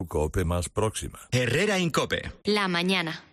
COPE más próxima. Herrera Incope. La mañana.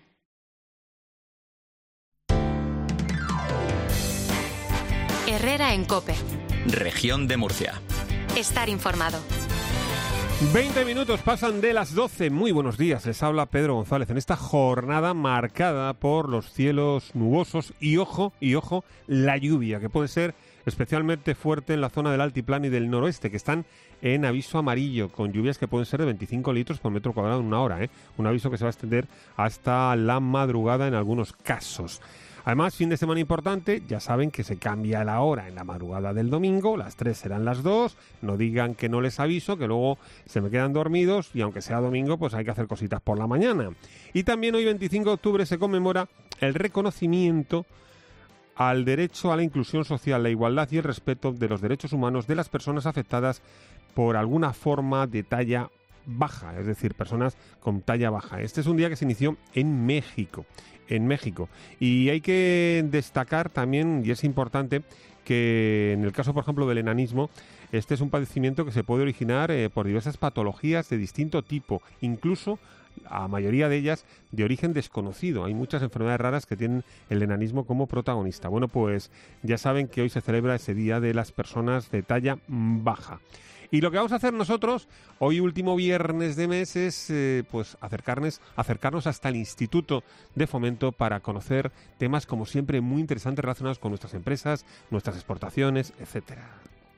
Herrera en COPE. Región de Murcia. Estar informado. 20 minutos pasan de las 12. Muy buenos días, les habla Pedro González en esta jornada marcada por los cielos nubosos y ojo, la lluvia, que puede ser especialmente fuerte en la zona del altiplano y del noroeste, que están en aviso amarillo, con lluvias que pueden ser de 25 litros por metro cuadrado en una hora, un aviso que se va a extender hasta la madrugada en algunos casos. Además, fin de semana importante, ya saben que se cambia la hora en la madrugada del domingo, las 3 serán las 2, no digan que no les aviso, que luego se me quedan dormidos y aunque sea domingo, pues hay que hacer cositas por la mañana. Y también hoy 25 de octubre se conmemora el reconocimiento al derecho a la inclusión social, la igualdad y el respeto de los derechos humanos de las personas afectadas por alguna forma de talla baja, es decir, personas con talla baja. Este es un día que se inició en México, y hay que destacar también, y es importante, que en el caso, por ejemplo, del enanismo, este es un padecimiento que se puede originar por diversas patologías de distinto tipo, incluso la mayoría de ellas de origen desconocido. Hay muchas enfermedades raras que tienen el enanismo como protagonista. Bueno, pues ya saben que hoy se celebra ese día de las personas de talla baja. Y lo que vamos a hacer nosotros, hoy último viernes de mes, es pues acercarnos hasta el Instituto de Fomento para conocer temas, como siempre, muy interesantes relacionados con nuestras empresas, nuestras exportaciones, etcétera.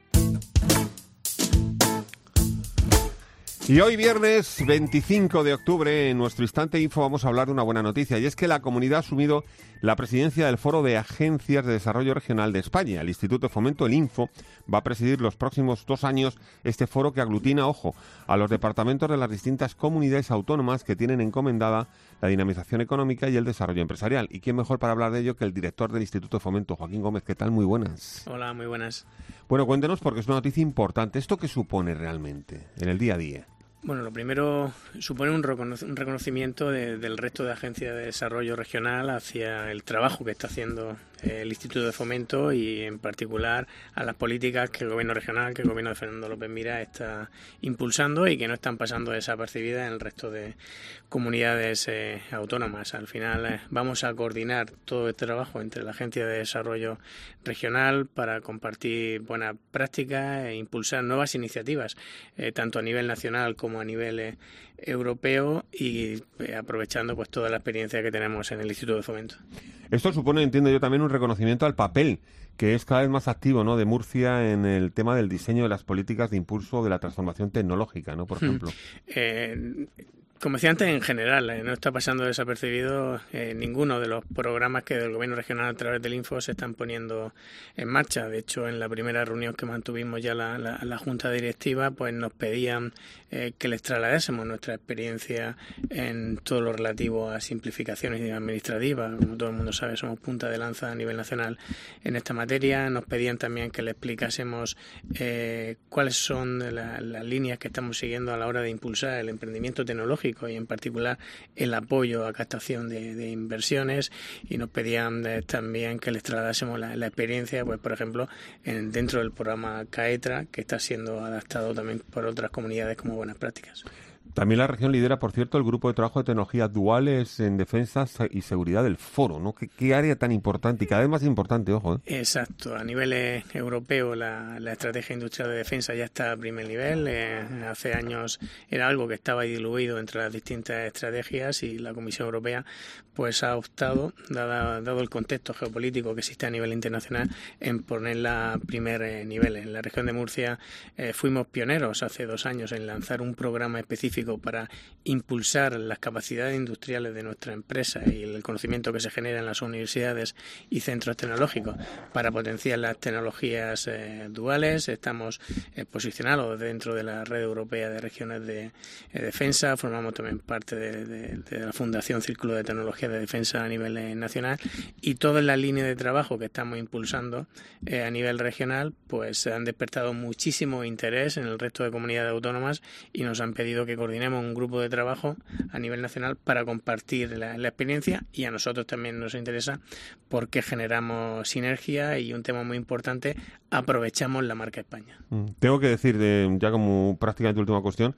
Y hoy viernes 25 de octubre, en nuestro Instante Info, vamos a hablar de una buena noticia, y es que la comunidad ha asumido la presidencia del Foro de Agencias de Desarrollo Regional de España. El Instituto de Fomento, el Info, va a presidir los próximos 2 años este foro que aglutina, a los departamentos de las distintas comunidades autónomas que tienen encomendada la dinamización económica y el desarrollo empresarial. ¿Y quién mejor para hablar de ello que el director del Instituto de Fomento, Joaquín Gómez? ¿Qué tal? Muy buenas. Hola, muy buenas. Bueno, cuéntenos, porque es una noticia importante. ¿Esto qué supone realmente en el día a día? Bueno, lo primero supone un reconocimiento del resto de agencias de desarrollo regional hacia el trabajo que está haciendo el Instituto de Fomento y en particular a las políticas que el Gobierno regional, que el Gobierno de Fernando López Miras está impulsando y que no están pasando desapercibidas en el resto de comunidades autónomas. Al final vamos a coordinar todo este trabajo entre la Agencia de Desarrollo Regional para compartir buenas prácticas e impulsar nuevas iniciativas, tanto a nivel nacional como a nivel europeo, y aprovechando pues toda la experiencia que tenemos en el Instituto de Fomento. Esto supone, entiendo yo, también un reconocimiento al papel que es cada vez más activo, ¿no?, de Murcia en el tema del diseño de las políticas de impulso de la transformación tecnológica, ¿no?, por ejemplo. Como decía antes, en general, no está pasando desapercibido ninguno de los programas que del Gobierno regional a través del Info se están poniendo en marcha. De hecho, en la primera reunión que mantuvimos ya la Junta Directiva, pues nos pedían que les trasladásemos nuestra experiencia en todo lo relativo a simplificaciones administrativas. Como todo el mundo sabe, somos punta de lanza a nivel nacional en esta materia. Nos pedían también que le explicásemos cuáles son las líneas que estamos siguiendo a la hora de impulsar el emprendimiento tecnológico y en particular el apoyo a captación de inversiones, y nos pedían también que les trasladásemos la experiencia, pues por ejemplo, dentro del programa CAETRA, que está siendo adaptado también por otras comunidades como buenas prácticas. También la región lidera, por cierto, el grupo de trabajo de tecnologías duales en defensa y seguridad del foro, ¿no? ¿Qué área tan importante y cada vez más importante, Exacto. A nivel europeo, la estrategia industrial de defensa ya está a primer nivel. Hace años era algo que estaba diluido entre las distintas estrategias, y la Comisión Europea pues ha optado, dado el contexto geopolítico que existe a nivel internacional, en ponerla a primer nivel. En la región de Murcia fuimos pioneros hace 2 años en lanzar un programa específico para impulsar las capacidades industriales de nuestra empresa y el conocimiento que se genera en las universidades y centros tecnológicos para potenciar las tecnologías duales. Estamos posicionados dentro de la red europea de regiones de defensa. Formamos también parte de la Fundación Círculo de Tecnología de Defensa a nivel nacional, y todas las líneas de trabajo que estamos impulsando a nivel regional pues han despertado muchísimo interés en el resto de comunidades autónomas, y nos han pedido que coordinemos un grupo de trabajo a nivel nacional para compartir la experiencia, y a nosotros también nos interesa porque generamos sinergia y, un tema muy importante, aprovechamos la marca España. Tengo que decir, ya como prácticamente última cuestión,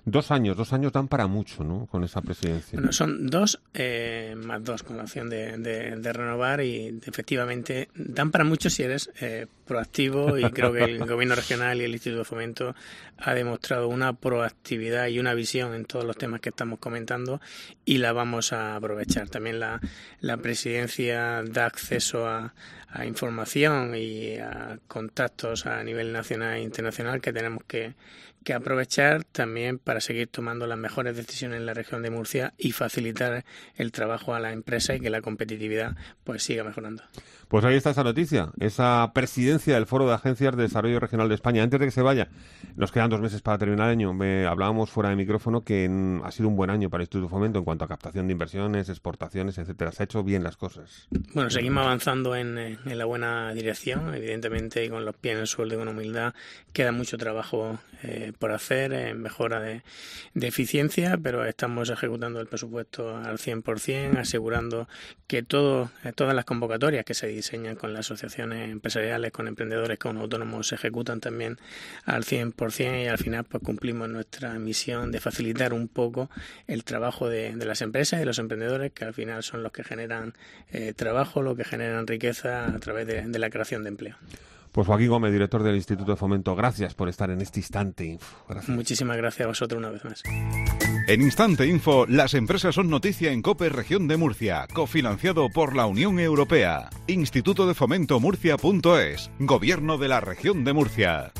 2 años dan para mucho, ¿no?, con esa presidencia. Bueno, son 2 más 2 con la opción de renovar, y efectivamente dan para mucho si eres proactivo, y creo que el Gobierno regional y el Instituto de Fomento ha demostrado una proactividad y una visión en todos los temas que estamos comentando, y la vamos a aprovechar. También la presidencia da acceso a información y a contactos a nivel nacional e internacional que tenemos que aprovechar también para seguir tomando las mejores decisiones en la región de Murcia y facilitar el trabajo a las empresas y que la competitividad pues siga mejorando. Pues ahí está esa noticia, esa presidencia del Foro de Agencias de Desarrollo Regional de España. Antes de que se vaya, nos quedan 2 meses para terminar el año. Hablábamos fuera de micrófono que ha sido un buen año para el Instituto de Fomento en cuanto a captación de inversiones, exportaciones, etcétera. Se ha hecho bien las cosas. Bueno, seguimos avanzando en la buena dirección, evidentemente, y con los pies en el suelo y con humildad. Queda mucho trabajo por hacer en mejora de eficiencia, pero estamos ejecutando el presupuesto al 100%, asegurando que todas las convocatorias que se diseñan con las asociaciones empresariales, con emprendedores, con autónomos, se ejecutan también al 100%, y al final pues cumplimos nuestra misión de facilitar un poco el trabajo de las empresas y de los emprendedores, que al final son los que generan trabajo, los que generan riqueza a través de la creación de empleo. Pues Joaquín Gómez, director del Instituto de Fomento, gracias por estar en este Instante Info. Gracias. Muchísimas gracias a vosotros una vez más. En Instante Info, las empresas son noticia en COPE Región de Murcia, cofinanciado por la Unión Europea. Instituto de Fomento Murcia.es, Gobierno de la Región de Murcia.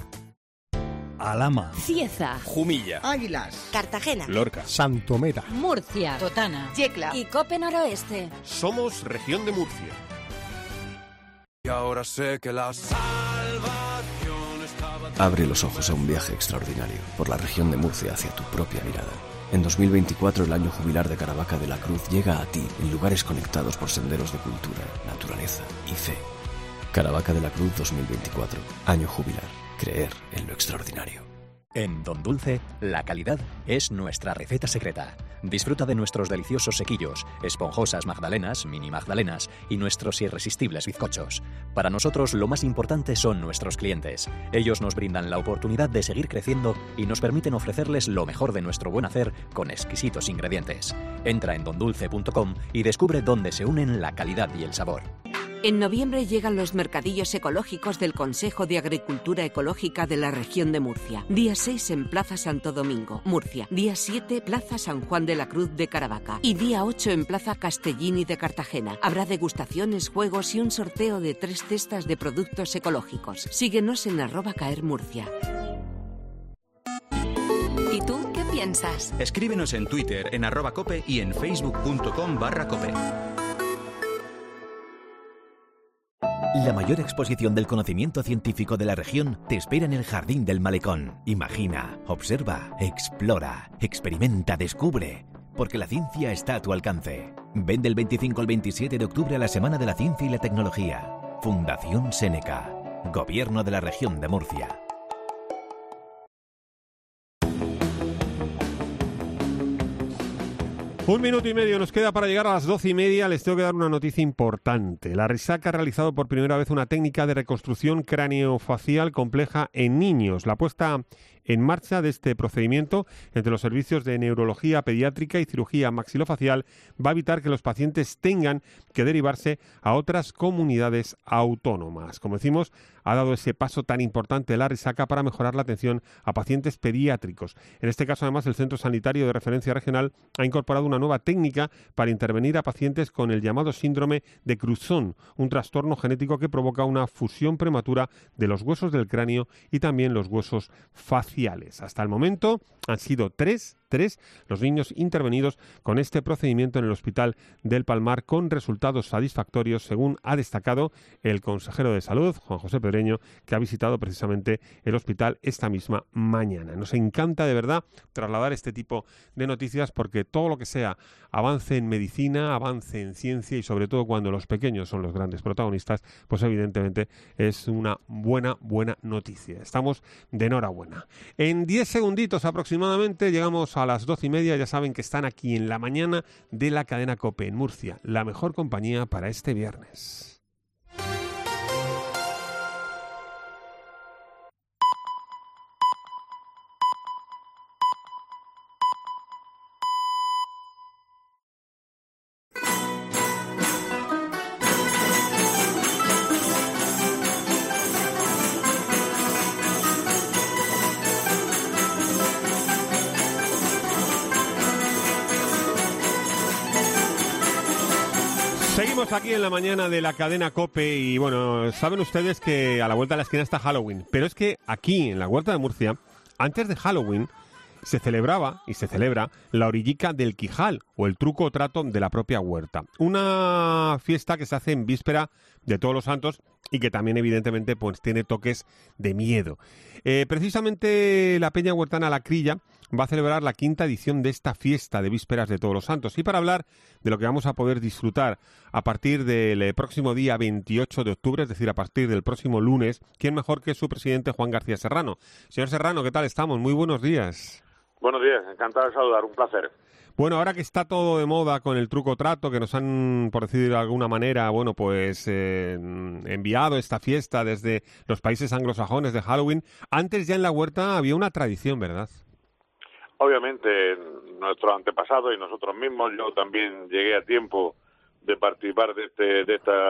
Alhama, Cieza, Jumilla, Águilas, Cartagena, Lorca, Santomera, Murcia, Totana, Yecla y Cope Noroeste. Somos Región de Murcia. Y ahora sé que la salvación estaba... Abre los ojos a un viaje extraordinario por la región de Murcia hacia tu propia mirada. En 2024 el año jubilar de Caravaca de la Cruz llega a ti en lugares conectados por senderos de cultura, naturaleza y fe. Caravaca de la Cruz 2024, año jubilar. Creer en lo extraordinario. En Don Dulce, la calidad es nuestra receta secreta. Disfruta de nuestros deliciosos sequillos, esponjosas magdalenas, mini magdalenas y nuestros irresistibles bizcochos. Para nosotros lo más importante son nuestros clientes. Ellos nos brindan la oportunidad de seguir creciendo y nos permiten ofrecerles lo mejor de nuestro buen hacer con exquisitos ingredientes. Entra en dondulce.com y descubre dónde se unen la calidad y el sabor. En noviembre llegan los mercadillos ecológicos del Consejo de Agricultura Ecológica de la región de Murcia. Día 6 en Plaza Santo Domingo, Murcia. Día 7, Plaza San Juan de la Cruz de Caravaca. Y día 8 en Plaza Castellini de Cartagena. Habrá degustaciones, juegos y un sorteo de 3 cestas de productos ecológicos. Síguenos en @caermurcia. ¿Y tú qué piensas? Escríbenos en Twitter, en @cope y en facebook.com/cope. La mayor exposición del conocimiento científico de la región te espera en el Jardín del Malecón. Imagina, observa, explora, experimenta, descubre. Porque la ciencia está a tu alcance. Ven del 25 al 27 de octubre a la Semana de la Ciencia y la Tecnología. Fundación Seneca. Gobierno de la Región de Murcia. Un minuto y medio nos queda para llegar a las 12:30. Les tengo que dar una noticia importante. La Risaca ha realizado por primera vez una técnica de reconstrucción craneofacial compleja en niños. La puesta en marcha de este procedimiento entre los servicios de neurología pediátrica y cirugía maxilofacial va a evitar que los pacientes tengan que derivarse a otras comunidades autónomas. Como decimos, ha dado ese paso tan importante la Risaca para mejorar la atención a pacientes pediátricos. En este caso, además, el Centro Sanitario de Referencia Regional ha incorporado una nueva técnica para intervenir a pacientes con el llamado síndrome de Cruzón, un trastorno genético que provoca una fusión prematura de los huesos del cráneo y también los huesos faciales. Hasta el momento han sido tres los niños intervenidos con este procedimiento en el Hospital del Palmar con resultados satisfactorios, según ha destacado el consejero de Salud, Juan José Pedreño, que ha visitado precisamente el hospital esta misma mañana. Nos encanta de verdad trasladar este tipo de noticias porque todo lo que sea avance en medicina, avance en ciencia y sobre todo cuando los pequeños son los grandes protagonistas, pues evidentemente es una buena noticia. Estamos de enhorabuena. En 10 segunditos aproximadamente llegamos a las 12:30. Ya saben que están aquí en la mañana de la cadena COPE en Murcia, la mejor compañía para este viernes. Seguimos aquí en la mañana de la cadena COPE y bueno, saben ustedes que a la vuelta de la esquina está Halloween, pero es que aquí en la Huerta de Murcia, antes de Halloween, se celebraba y se celebra la orillica del Quijal o el truco o trato de la propia huerta. Una fiesta que se hace en víspera de Todos los Santos y que también evidentemente pues tiene toques de miedo. Precisamente la Peña Huertana La Crilla va a celebrar la 5ª edición de esta fiesta de vísperas de Todos los Santos. Y para hablar de lo que vamos a poder disfrutar a partir del próximo día 28 de octubre, es decir, a partir del próximo lunes, ¿quién mejor que su presidente Juan García Serrano? Señor Serrano, ¿qué tal estamos? Muy buenos días. Buenos días, encantado de saludar, un placer. Bueno, ahora que está todo de moda con el truco trato, que nos han, por decir de alguna manera, bueno, pues enviado esta fiesta desde los países anglosajones de Halloween, antes ya en la huerta había una tradición, ¿verdad? Obviamente, nuestros antepasados y nosotros mismos, yo también llegué a tiempo de participar de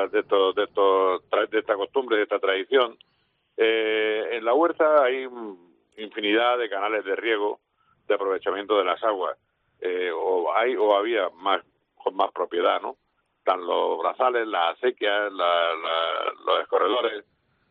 esta costumbre, de esta tradición. En la huerta hay infinidad de canales de riego, de aprovechamiento de las aguas, o había con más propiedad, ¿no? Están los brazales, las acequias, los escorredores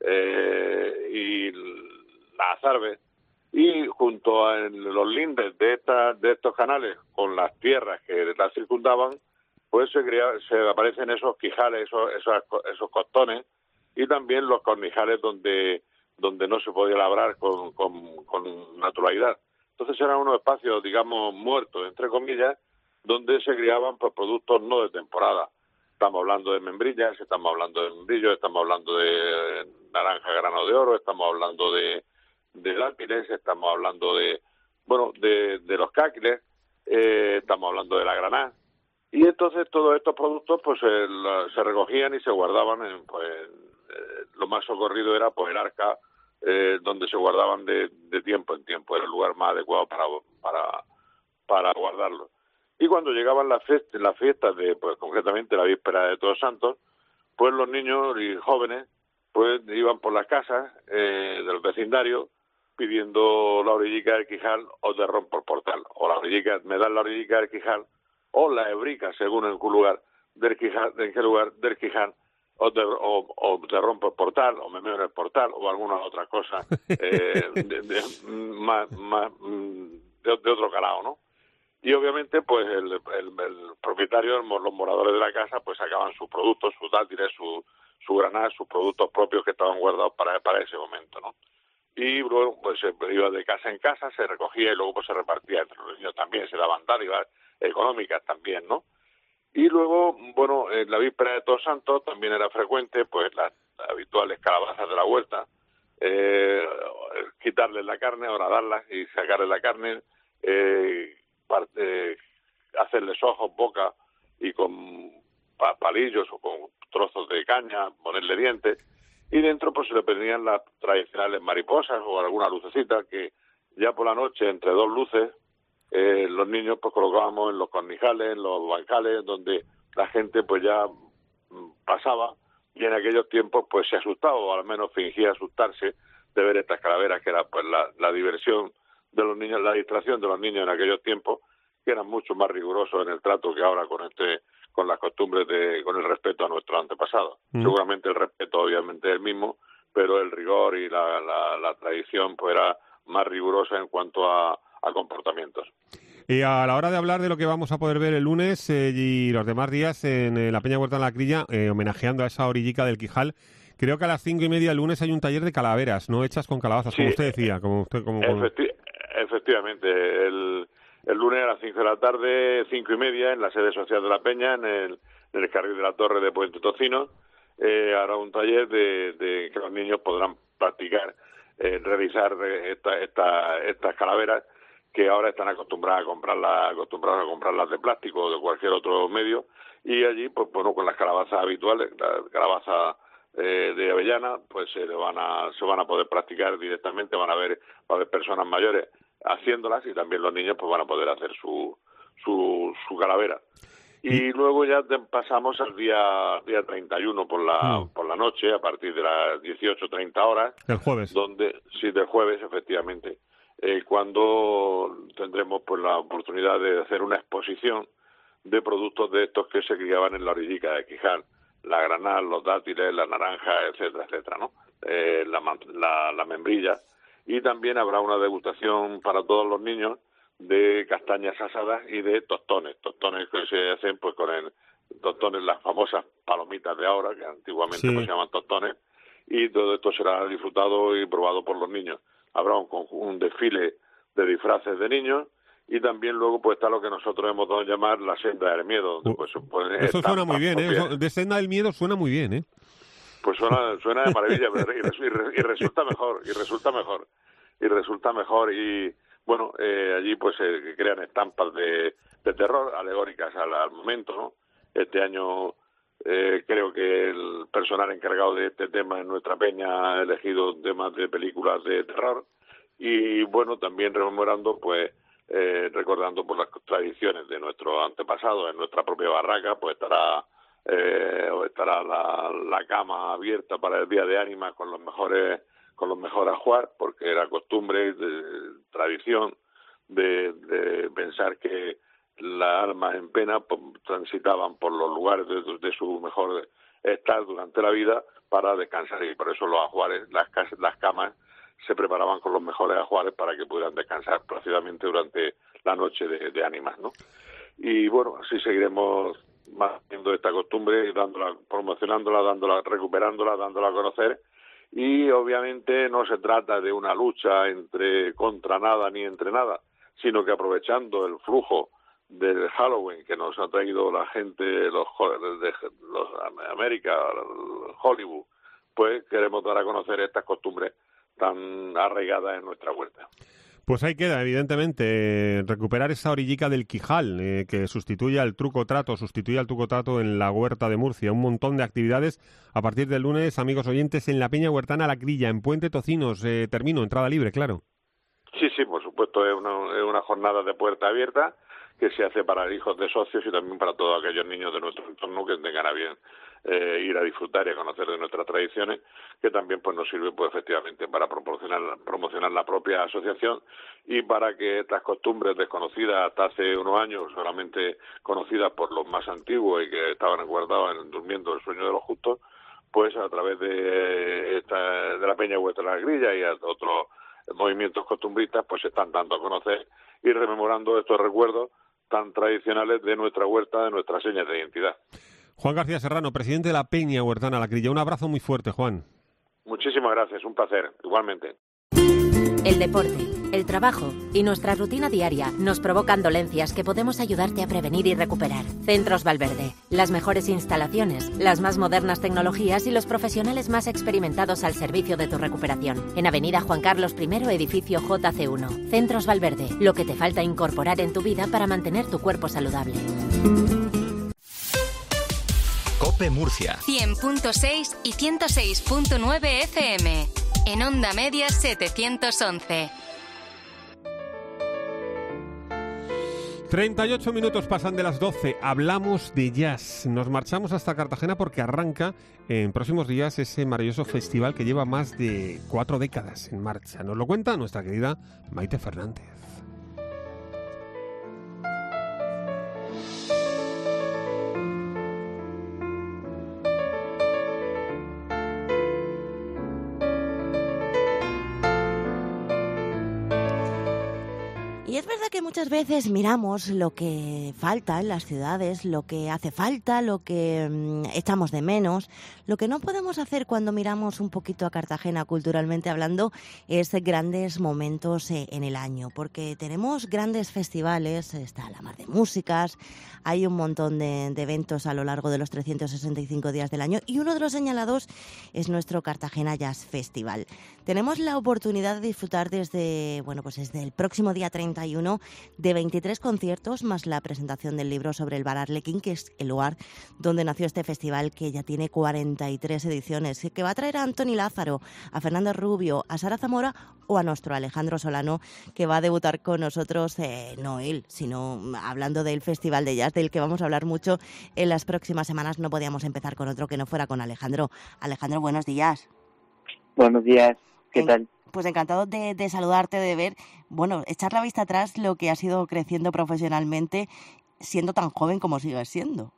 y las azarbes, y junto a los lindes de estos canales con las tierras que las circundaban, pues se aparecen esos quijales, esos costones, y también los cornijales donde no se podía labrar con naturalidad. Entonces eran unos espacios, digamos, muertos, entre comillas, donde se criaban pues, productos no de temporada. Estamos hablando de membrillas, estamos hablando de membrillos, estamos hablando de naranja grano de oro, estamos hablando de dátiles, estamos hablando de los cáquiles, estamos hablando de la granada. Y entonces todos estos productos pues se recogían y se guardaban lo más socorrido era pues el arca, donde se guardaban de tiempo en tiempo, era el lugar más adecuado para guardarlo. Y cuando llegaban las fiestas de, pues concretamente la víspera de Todos Santos, pues los niños y jóvenes pues iban por las casas del vecindario pidiendo la orillica del Quijal o de ron por portal, o me dan la orillica del Quijal o la hebrica, según en qué lugar del Quijal, o te rompo el portal, o me meo en el portal, o alguna otra cosa de otro calado, ¿no? Y obviamente, pues el propietario, los moradores de la casa, pues sacaban sus productos, sus dátiles, su granada, sus productos propios que estaban guardados para ese momento, ¿no? Y luego, pues se iba de casa en casa, se recogía y luego pues se repartía entre los niños también, se daban dádivas económicas también, ¿no? Y luego, bueno, en la víspera de Todos Santos también era frecuente, pues, las habituales calabazas de la huerta, quitarles la carne, horadarlas y sacarles la carne, hacerles ojos, boca y con palillos o con trozos de caña, ponerle dientes, y dentro pues se le ponían las tradicionales mariposas o alguna lucecita que ya por la noche, entre dos luces, los niños pues colocábamos en los cornijales, en los bancales, donde la gente pues ya pasaba y en aquellos tiempos pues se asustaba o al menos fingía asustarse de ver estas calaveras, que era pues la diversión de los niños, la distracción de los niños en aquellos tiempos, que eran mucho más rigurosos en el trato que ahora con las costumbres con el respeto a nuestros antepasados. Seguramente el respeto obviamente es el mismo, pero el rigor y la tradición pues era más rigurosa en cuanto a comportamientos. Y a la hora de hablar de lo que vamos a poder ver el lunes y los demás días en la Peña Huertana La Crilla, homenajeando a esa orillica del Quijal, creo que a las 5:30 el lunes hay un taller de calaveras, no hechas con calabazas, sí, como usted decía. Efectivamente, el lunes a las 5 de la tarde, 5:30, en la sede social de la Peña, en el carril de la Torre de Puente Tocino, habrá un taller de que los niños podrán practicar, realizar estas calaveras, que ahora están acostumbradas a comprarlas de plástico o de cualquier otro medio, y allí, pues bueno, con las calabazas habituales, la calabaza de avellana, pues se van a poder practicar directamente, va a haber personas mayores haciéndolas y también los niños pues van a poder hacer su calavera. Y luego ya pasamos al día 31 por la noche, a partir de las 18:30 horas. El jueves. Del jueves, efectivamente. Cuando tendremos pues la oportunidad de hacer una exposición de productos de estos que se criaban en la orillica de Quijal, la granada, los dátiles, la naranja, etcétera, etcétera, ¿no? La membrilla. Y también habrá una degustación para todos los niños de castañas asadas y de tostones que se hacen pues con tostones, las famosas palomitas de ahora, que antiguamente pues, se llaman tostones, y todo esto será disfrutado y probado por los niños. Habrá un desfile de disfraces de niños, y también luego pues está lo que nosotros hemos dado a llamar la senda del miedo. Donde, pues, eso suena muy bien, ¿eh? Eso, de senda del miedo suena muy bien, ¿eh? Pues suena de maravilla, y resulta mejor. Y bueno, allí pues se crean estampas de terror alegóricas al momento, ¿no? Este año creo que el personal encargado de este tema en nuestra peña ha elegido temas de películas de terror, y bueno, también rememorando pues recordando pues las tradiciones de nuestros antepasados. En nuestra propia barraca pues estará la cama abierta para el Día de Ánimas con los mejores ajuar, porque era costumbre, tradición de pensar que las almas en pena pues, transitaban por los lugares de su mejor estar durante la vida para descansar, y por eso los ajuares, las camas se preparaban con los mejores ajuares para que pudieran descansar plácidamente durante la noche de ánimas, ¿no? Y bueno, así seguiremos manteniendo esta costumbre y promocionándola, recuperándola, dándola a conocer. Y obviamente no se trata de una lucha contra nada ni entre nada, sino que aprovechando el flujo del Halloween que nos ha traído la gente de los América, Hollywood, pues queremos dar a conocer estas costumbres tan arraigadas en nuestra huerta. Pues ahí queda, evidentemente, recuperar esa orillica del Quijal, que sustituye al truco-trato en la huerta de Murcia. Un montón de actividades a partir del lunes, amigos oyentes, en la Peña Huertana La Crilla, en Puente Tocinos. Termino, entrada libre, claro. Sí, por supuesto, es una jornada de puerta abierta que se hace para hijos de socios y también para todos aquellos niños de nuestro entorno que tengan a bien ir a disfrutar y a conocer de nuestras tradiciones, que también pues nos sirve pues efectivamente para promocionar la propia asociación, y para que estas costumbres desconocidas hasta hace unos años, solamente conocidas por los más antiguos y que estaban guardados durmiendo el sueño de los justos, pues a través de la Peña Huertana de la Grilla y a otros movimientos costumbristas pues se están dando a conocer y rememorando estos recuerdos tan tradicionales de nuestra huerta, de nuestras señas de identidad. Juan García Serrano, presidente de la Peña Huertana La Crilla. Un abrazo muy fuerte, Juan. Muchísimas gracias, un placer, igualmente. El deporte, el trabajo y nuestra rutina diaria nos provocan dolencias que podemos ayudarte a prevenir y recuperar. Centros Valverde, las mejores instalaciones, las más modernas tecnologías y los profesionales más experimentados al servicio de tu recuperación. En Avenida Juan Carlos I, edificio JC1. Centros Valverde, lo que te falta incorporar en tu vida para mantener tu cuerpo saludable. COPE Murcia 100.6 y 106.9 FM. En Onda Media 711. 38 minutos pasan de las 12. Hablamos de jazz. Nos marchamos hasta Cartagena porque arranca en próximos días ese maravilloso festival que lleva más de 4 décadas en marcha. Nos lo cuenta nuestra querida Maite Fernández. Y es verdad que muchas veces miramos lo que falta en las ciudades, lo que hace falta, lo que echamos de menos. Lo que no podemos hacer cuando miramos un poquito a Cartagena culturalmente hablando es grandes momentos en el año, porque tenemos grandes festivales, está la mar de músicas, hay un montón de eventos a lo largo de los 365 días del año, y uno de los señalados es nuestro Cartagena Jazz Festival. Tenemos la oportunidad de disfrutar desde el próximo día 31 de 23 conciertos más la presentación del libro sobre el Bar Arlequín, que es el lugar donde nació este festival, que ya tiene 43 ediciones, que va a traer a Antoni Lázaro, a Fernando Rubio, a Sara Zamora o a nuestro Alejandro Solano, que va a debutar con nosotros, no él, sino hablando del Festival de Jazz, del que vamos a hablar mucho en las próximas semanas. No podíamos empezar con otro que no fuera con Alejandro. Alejandro, buenos días. Buenos días, ¿qué tal? Pues encantado de saludarte, de ver, echar la vista atrás lo que has ido creciendo profesionalmente siendo tan joven como sigues siendo.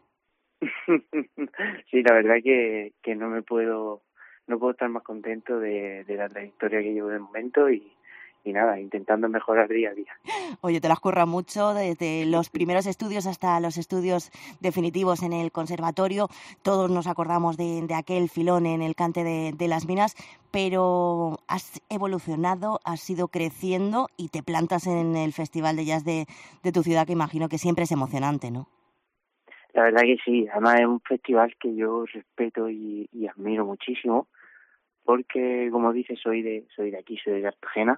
Sí, la verdad que no puedo estar más contento de la trayectoria que llevo de momento y nada, intentando mejorar día a día. Oye, te las curras mucho, desde los primeros estudios hasta los estudios definitivos en el conservatorio. Todos nos acordamos de aquel filón en el cante de las minas, pero has evolucionado, has ido creciendo y te plantas en el Festival de Jazz de tu ciudad, que imagino que siempre es emocionante, ¿no? La verdad que sí, además es un festival que yo respeto y admiro muchísimo, porque como dices, soy de aquí, soy de Cartagena.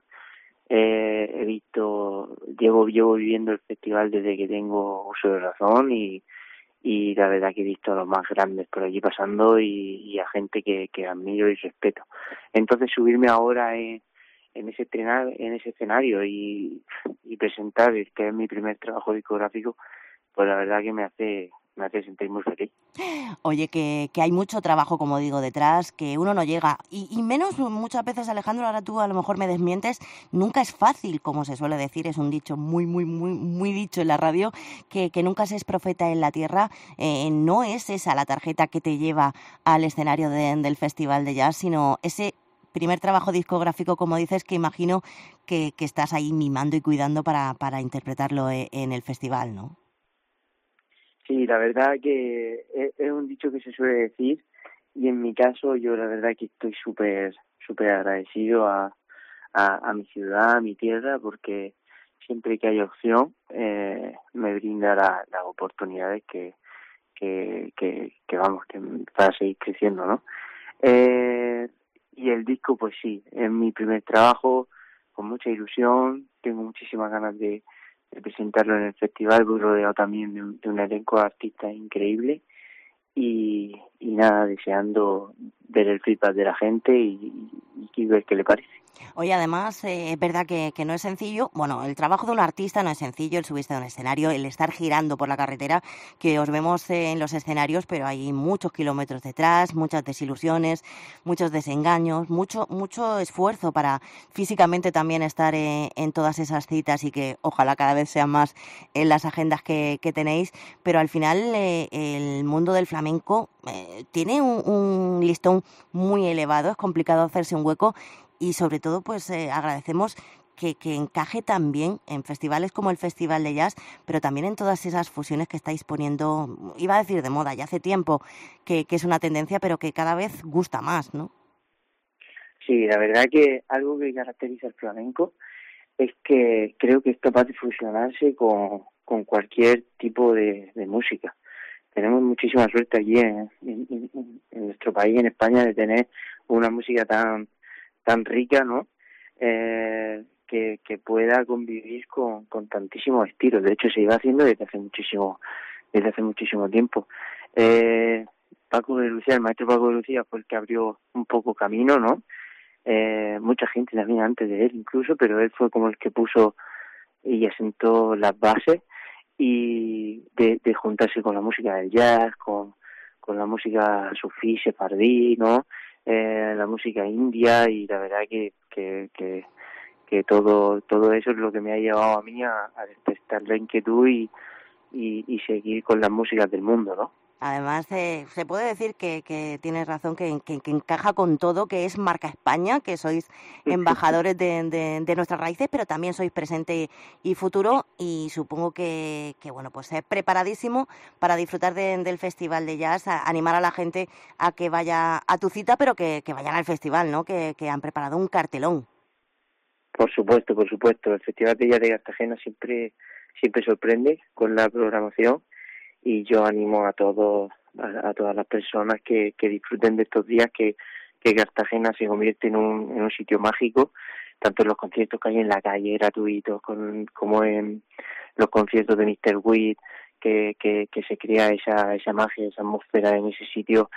Llevo viviendo el festival desde que tengo uso de razón y la verdad que he visto a los más grandes por allí pasando y a gente que admiro y respeto. Entonces subirme ahora en ese escenario y presentar el que es mi primer trabajo discográfico, pues la verdad que me hace sentir muy feliz. Oye, que hay mucho trabajo, como digo, detrás, que uno no llega. Y menos muchas veces, Alejandro, ahora tú a lo mejor me desmientes, nunca es fácil, como se suele decir, es un dicho muy dicho en la radio, que nunca se es profeta en la tierra. No es esa la tarjeta que te lleva al escenario del Festival de Jazz, sino ese primer trabajo discográfico, como dices, que imagino que estás ahí mimando y cuidando para interpretarlo en el festival, ¿no? Sí, la verdad que es un dicho que se suele decir y en mi caso yo la verdad que estoy súper agradecido a mi ciudad, a mi tierra, porque siempre que hay opción me brinda las oportunidades que para seguir creciendo, ¿no? Y el disco, pues sí, es mi primer trabajo, con mucha ilusión, tengo muchísimas ganas de presentarlo en el festival, voy rodeado también de un elenco de artistas increíble y nada, deseando ver el feedback de la gente y ver qué le parece. Oye, además, es verdad que no es sencillo. Bueno, el trabajo de un artista no es sencillo, el subirse a un escenario, el estar girando por la carretera, que os vemos en los escenarios, pero hay muchos kilómetros detrás, muchas desilusiones, muchos desengaños, mucho esfuerzo para físicamente también estar en todas esas citas y que ojalá cada vez sean más en las agendas que tenéis. Pero al final el mundo del flamenco tiene un listón muy elevado, es complicado hacerse un hueco. Y sobre todo, pues agradecemos que encaje también en festivales como el Festival de Jazz, pero también en todas esas fusiones que estáis poniendo, iba a decir de moda, ya hace tiempo que es una tendencia, pero que cada vez gusta más, ¿no? Sí, la verdad que algo que caracteriza al flamenco es que creo que es capaz de fusionarse con cualquier tipo de música. Tenemos muchísima suerte aquí en nuestro país, en España, de tener una música tan rica, ¿no? Que pueda convivir con tantísimos estilos. De hecho, se iba haciendo desde hace muchísimo tiempo. Paco de Lucía, el maestro Paco de Lucía, fue el que abrió un poco camino, ¿no? Mucha gente también antes de él incluso, pero él fue como el que puso y asentó las bases y de juntarse con la música del jazz, con la música sufí, sefardí, ¿no? La música india, y la verdad que todo eso es lo que me ha llevado a mí a despertar la inquietud y seguir con las músicas del mundo, ¿no? Además, se puede decir que tienes razón, que encaja con todo, que es marca España, que sois embajadores de nuestras raíces, pero también sois presente y futuro, y supongo que bueno, pues es preparadísimo para disfrutar del Festival de Jazz, animar a la gente a que vaya a tu cita, pero que vayan al festival, ¿no? Que han preparado un cartelón. Por supuesto. El Festival de Jazz de Cartagena siempre sorprende con la programación. Y yo animo a todas las personas que disfruten de estos días, que Cartagena se convierte en un sitio mágico, tanto en los conciertos que hay en la calle gratuitos como en los conciertos de Mr. Witt, que se crea esa magia, esa atmósfera en ese sitio.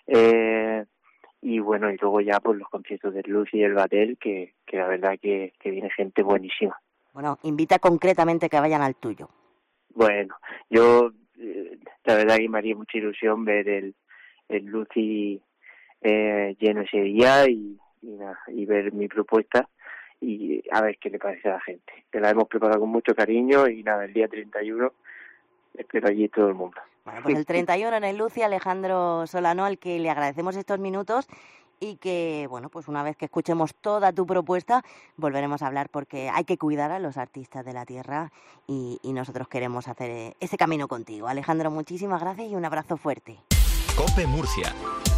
Y bueno, y luego ya pues los conciertos de Luz y del Batel, que la verdad que viene gente buenísima. Bueno, invita concretamente que vayan al tuyo. Bueno, yo la verdad que me haría mucha ilusión ver el Lucy lleno ese día y ver mi propuesta y a ver qué le parece a la gente. Que la hemos preparado con mucho cariño y nada, el día 31 espero allí todo el mundo. Bueno, pues el 31 en el Lucia, Alejandro Solano, al que le agradecemos estos minutos y que, bueno, pues una vez que escuchemos toda tu propuesta, volveremos a hablar porque hay que cuidar a los artistas de la tierra y nosotros queremos hacer ese camino contigo. Alejandro, muchísimas gracias y un abrazo fuerte. COPE Murcia.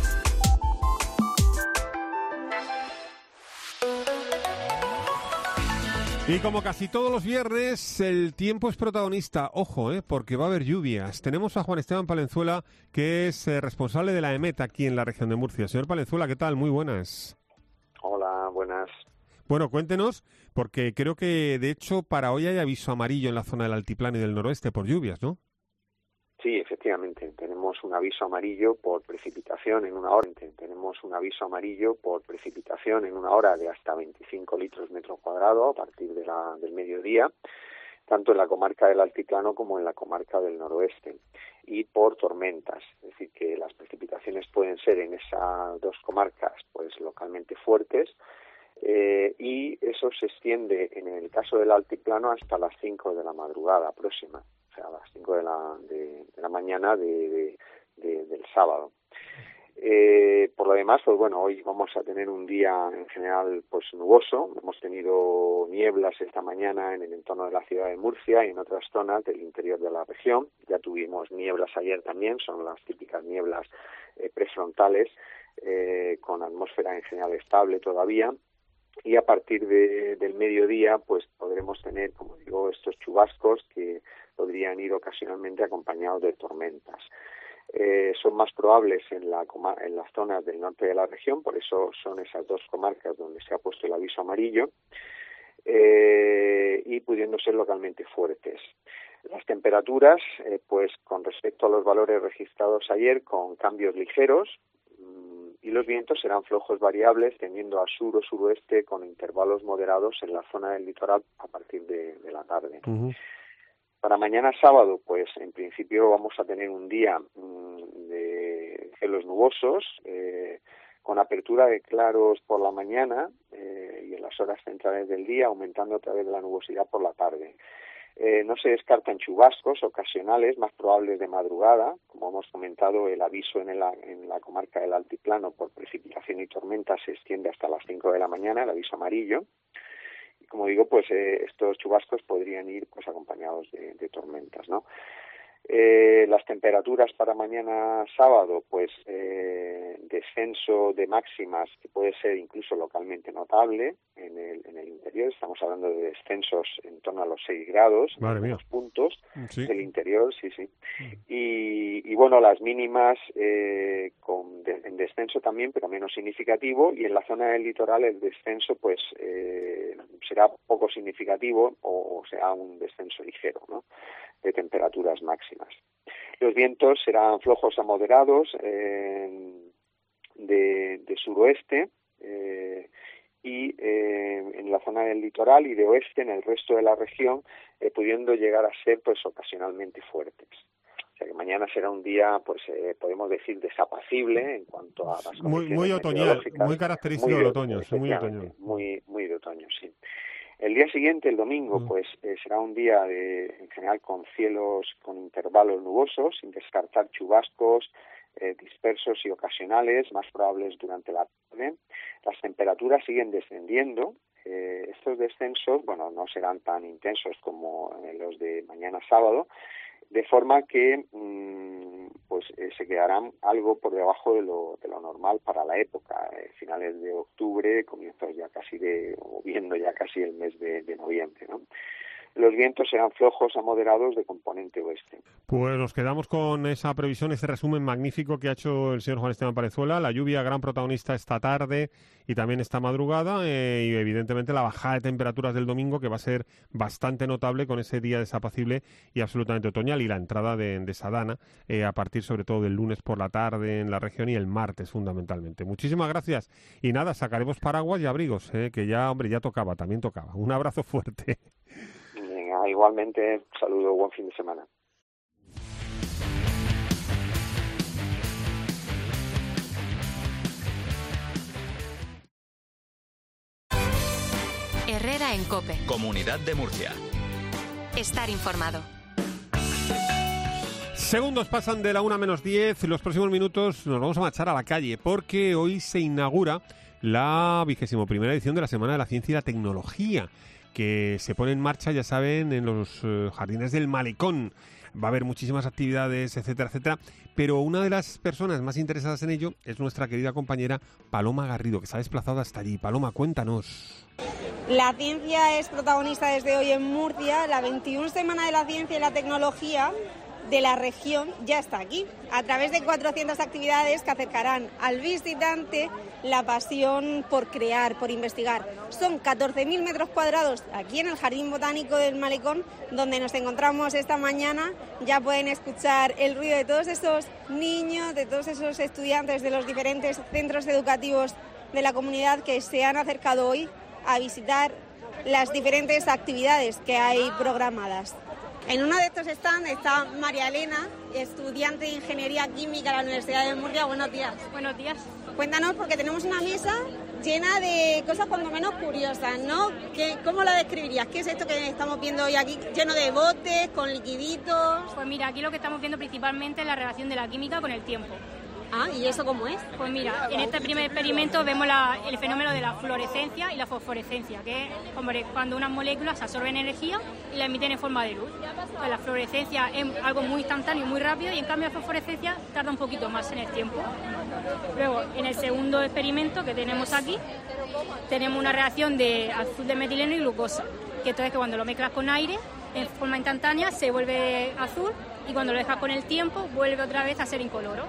Y como casi todos los viernes, el tiempo es protagonista. Ojo, porque va a haber lluvias. Tenemos a Juan Esteban Palenzuela, que es responsable de la EMET aquí en la región de Murcia. Señor Palenzuela, ¿qué tal? Muy buenas. Hola, buenas. Bueno, cuéntenos, porque creo que de hecho para hoy hay aviso amarillo en la zona del altiplano y del noroeste por lluvias, ¿no? Sí, efectivamente, tenemos un aviso amarillo por precipitación en una hora. Tenemos un aviso amarillo por precipitación en una hora de hasta 25 litros metro cuadrado a partir del mediodía, tanto en la comarca del altiplano como en la comarca del noroeste, y por tormentas. Es decir, que las precipitaciones pueden ser en esas dos comarcas pues localmente fuertes, y eso se extiende en el caso del altiplano hasta las 5 de la madrugada próxima. O sea, a las 5 de la mañana del sábado. Por lo demás, pues bueno, hoy vamos a tener un día en general pues nuboso. Hemos tenido nieblas esta mañana en el entorno de la ciudad de Murcia y en otras zonas del interior de la región. Ya tuvimos nieblas ayer también, son las típicas nieblas prefrontales, con atmósfera en general estable todavía. Y a partir del mediodía pues podremos tener, como digo, estos chubascos que podrían ir ocasionalmente acompañados de tormentas. Son más probables en las zonas del norte de la región, por eso son esas dos comarcas donde se ha puesto el aviso amarillo, y pudiendo ser localmente fuertes. Las temperaturas, pues con respecto a los valores registrados ayer, con cambios ligeros, y los vientos serán flojos variables, tendiendo a sur o suroeste con intervalos moderados en la zona del litoral a partir de la tarde. Uh-huh. Para mañana sábado, pues en principio vamos a tener un día de cielos nubosos, con apertura de claros por la mañana y en las horas centrales del día, aumentando otra vez la nubosidad por la tarde. No se descartan chubascos ocasionales, más probables de madrugada. Como hemos comentado, el aviso en la comarca del altiplano por precipitación y tormenta se extiende hasta las 5 de la mañana, el aviso amarillo. Y como digo, pues estos chubascos podrían ir pues acompañados de tormentas, ¿no? Las temperaturas para mañana sábado, pues descenso de máximas que puede ser incluso localmente notable en el interior. Estamos hablando de descensos en torno a los 6 grados en algunos puntos del interior, sí. Y bueno, las mínimas en descenso también, pero menos significativo, y en la zona del litoral el descenso pues será poco significativo o será un descenso ligero, ¿no?, de temperaturas máximas. Los vientos serán flojos a moderados de suroeste y en la zona del litoral y de oeste en el resto de la región, pudiendo llegar a ser pues ocasionalmente fuertes. O sea que mañana será un día, pues podemos decir, desapacible en cuanto a las condiciones muy otoñal, muy característico del otoño, muy otoñal. Muy de otoño, sí. El día siguiente, el domingo, pues será un día en general con cielos con intervalos nubosos, sin descartar chubascos dispersos y ocasionales, más probables durante la tarde. Las temperaturas siguen descendiendo. Estos descensos, bueno, no serán tan intensos como los de mañana sábado, de forma que se quedarán algo por debajo de lo normal para la época, finales de octubre, comienzos ya casi viendo ya casi el mes de noviembre, ¿no? Los vientos serán flojos a moderados de componente oeste. Pues nos quedamos con esa previsión, ese resumen magnífico que ha hecho el señor Juan Esteban Palenzuela. La lluvia, gran protagonista esta tarde y también esta madrugada, y evidentemente la bajada de temperaturas del domingo, que va a ser bastante notable con ese día desapacible y absolutamente otoñal, y la entrada de Sadana a partir sobre todo del lunes por la tarde en la región y el martes fundamentalmente. Muchísimas gracias. Y nada, sacaremos paraguas y abrigos, que ya tocaba, también tocaba. Un abrazo fuerte. Igualmente, saludo, buen fin de semana. Herrera en COPE. Comunidad de Murcia. Estar informado. Segundos pasan de la 1:10. En los próximos minutos nos vamos a marchar a la calle porque hoy se inaugura la 21ª edición de la Semana de la Ciencia y la Tecnología, que se pone en marcha, ya saben, en los jardines del Malecón. Va a haber muchísimas actividades, etcétera, etcétera. Pero una de las personas más interesadas en ello es nuestra querida compañera Paloma Garrido, que se ha desplazado hasta allí. Paloma, cuéntanos. La ciencia es protagonista desde hoy en Murcia. La 21 Semana de la Ciencia y la Tecnología de la región ya está aquí, a través de 400 actividades que acercarán al visitante la pasión por crear, por investigar. Son 14.000 metros cuadrados aquí en el Jardín Botánico del Malecón, donde nos encontramos esta mañana. Ya pueden escuchar el ruido de todos esos niños, de todos esos estudiantes de los diferentes centros educativos de la comunidad que se han acercado hoy a visitar las diferentes actividades que hay programadas. En uno de estos stands está María Elena, estudiante de Ingeniería Química de la Universidad de Murcia. Buenos días. Buenos días. Cuéntanos, porque tenemos una mesa llena de cosas cuando menos curiosas, ¿no? ¿Cómo la describirías? ¿Qué es esto que estamos viendo hoy aquí, lleno de botes, con liquiditos? Pues mira, aquí lo que estamos viendo principalmente es la relación de la química con el tiempo. Ah, ¿y eso cómo es? Pues mira, en este primer experimento vemos el fenómeno de la fluorescencia y la fosforescencia, que es cuando unas moléculas absorben energía y la emiten en forma de luz. Entonces, la fluorescencia es algo muy instantáneo y muy rápido, y en cambio la fosforescencia tarda un poquito más en el tiempo. Luego, en el segundo experimento que tenemos aquí, tenemos una reacción de azul de metileno y glucosa, que entonces que cuando lo mezclas con aire, en forma instantánea se vuelve azul, y cuando lo dejas con el tiempo vuelve otra vez a ser incoloro.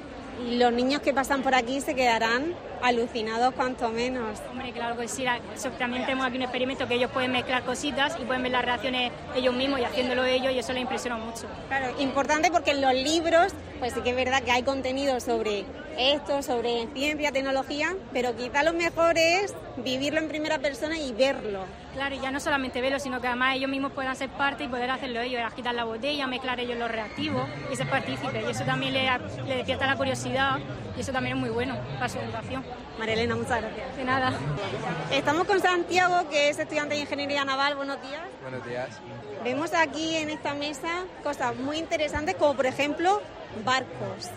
Y los niños que pasan por aquí se quedarán alucinados cuanto menos. Hombre, claro que sí. También tenemos aquí un experimento que ellos pueden mezclar cositas y pueden ver las reacciones ellos mismos y haciéndolo ellos, y eso les impresiona mucho. Claro, importante porque en los libros, pues sí que es verdad que hay contenido sobre esto, sobre ciencia, tecnología, pero quizá lo mejor es vivirlo en primera persona y verlo. Claro, y ya no solamente verlo, sino que además ellos mismos puedan ser parte y poder hacerlo ellos, agitar la botella, mezclar ellos los reactivos y ser partícipes. Y eso también le despierta la curiosidad, y eso también es muy bueno para su educación. María Elena, muchas gracias. De nada. Estamos con Santiago, que es estudiante de Ingeniería Naval. Buenos días. Buenos días. Vemos aquí en esta mesa cosas muy interesantes, como por ejemplo barcos.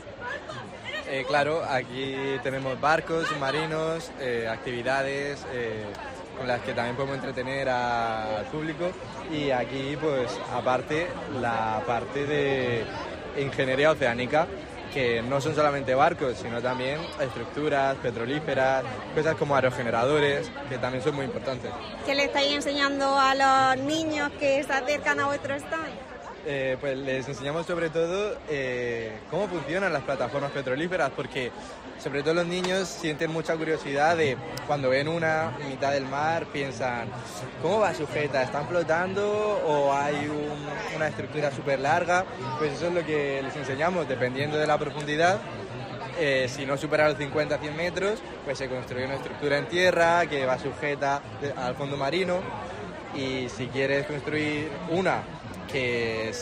Claro, aquí tenemos barcos, submarinos, actividades con las que también podemos entretener al público, y aquí pues aparte la parte de ingeniería oceánica, que no son solamente barcos, sino también estructuras petrolíferas, cosas como aerogeneradores, que también son muy importantes. ¿Qué le estáis enseñando a los niños que se acercan a vuestro stand? Pues les enseñamos sobre todo cómo funcionan las plataformas petrolíferas, porque sobre todo los niños sienten mucha curiosidad de cuando ven una en mitad del mar, piensan ¿cómo va sujeta? ¿Están flotando o hay una estructura súper larga? Pues eso es lo que les enseñamos, dependiendo de la profundidad. Si no supera los 50-100 metros, pues se construye una estructura en tierra que va sujeta al fondo marino, y si quieres construir una que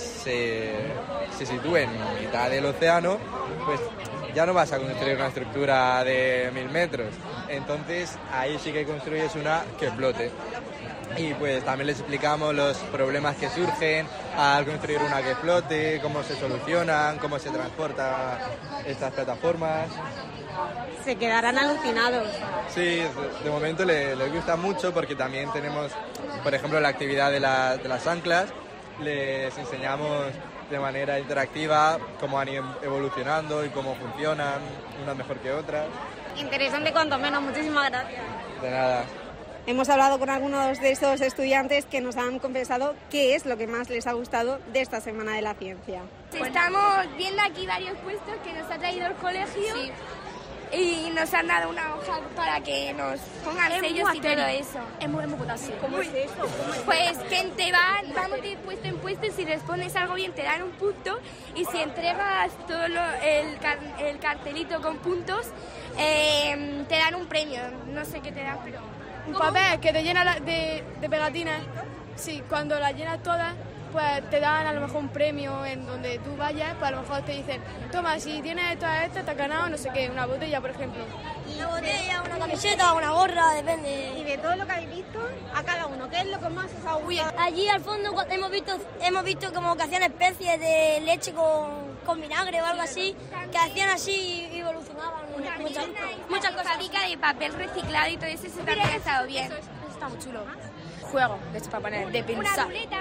se sitúe en mitad del océano, pues ya no vas a construir una estructura de 1000 metros. Entonces ahí sí que construyes una que flote. Y pues también les explicamos los problemas que surgen al construir una que flote, cómo se solucionan, cómo se transportan estas plataformas. Se quedarán alucinados. Sí, de momento les gusta mucho, porque también tenemos, por ejemplo, la actividad de las anclas. Les enseñamos de manera interactiva cómo han ido evolucionando y cómo funcionan, unas mejor que otras. Interesante cuanto menos, muchísimas gracias. De nada. Hemos hablado con algunos de esos estudiantes que nos han confesado qué es lo que más les ha gustado de esta Semana de la Ciencia. Estamos viendo aquí varios puestos que nos ha traído el colegio. Sí. Y nos han dado una hoja para que nos pongan sellos y todo eso. Es muy potasio. ¿Cómo es eso? Pues que vamos de puesto en puesto, y si respondes algo bien te dan un punto, y si entregas todo el cartelito con puntos, te dan un premio. No sé qué te dan, pero... Un papel que te llena de pegatinas. Sí, cuando las llenas todas pues te dan a lo mejor un premio en donde tú vayas, pues a lo mejor te dicen, toma, si tienes todas estas, te has ganado no sé qué, una botella, por ejemplo. Una botella, una camiseta, una gorra, depende. Y de todo lo que habéis visto, a cada uno, ¿qué es lo que más os ha gustado? Allí al fondo hemos visto como que hacían especies de leche con vinagre o algo así, que hacían así y evolucionaban. Muchas cosas. Fábrica de papel reciclado y todo eso también ha estado bien. Eso está muy chulo. Juego, de hecho, para poner, de pensar. Una ruleta.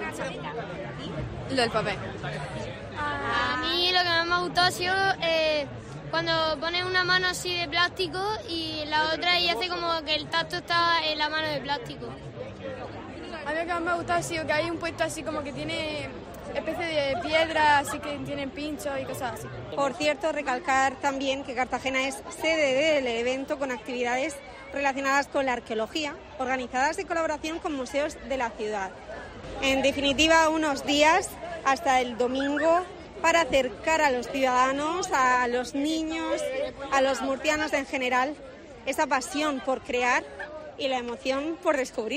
Lo del papel. A mí lo que más me ha gustado ha sido cuando pones una mano así de plástico y la otra y hace como que el tacto está en la mano de plástico. A mí lo que más me ha gustado ha sido que hay un puesto así como que tiene especie de piedras, así que tienen pinchos y cosas así. Por cierto, recalcar también que Cartagena es sede del evento con actividades relacionadas con la arqueología, organizadas en colaboración con museos de la ciudad. En definitiva, unos días hasta el domingo para acercar a los ciudadanos, a los niños, a los murcianos en general, esa pasión por crear y la emoción por descubrir.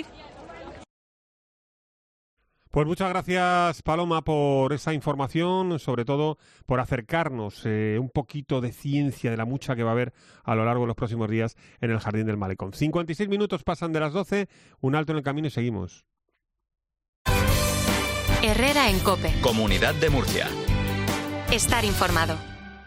Pues muchas gracias, Paloma, por esa información, sobre todo por acercarnos un poquito de ciencia, de la mucha que va a haber a lo largo de los próximos días en el Jardín del Malecón. 56 minutos pasan de las 12, un alto en el camino y seguimos. Herrera en COPE. Comunidad de Murcia. Estar informado.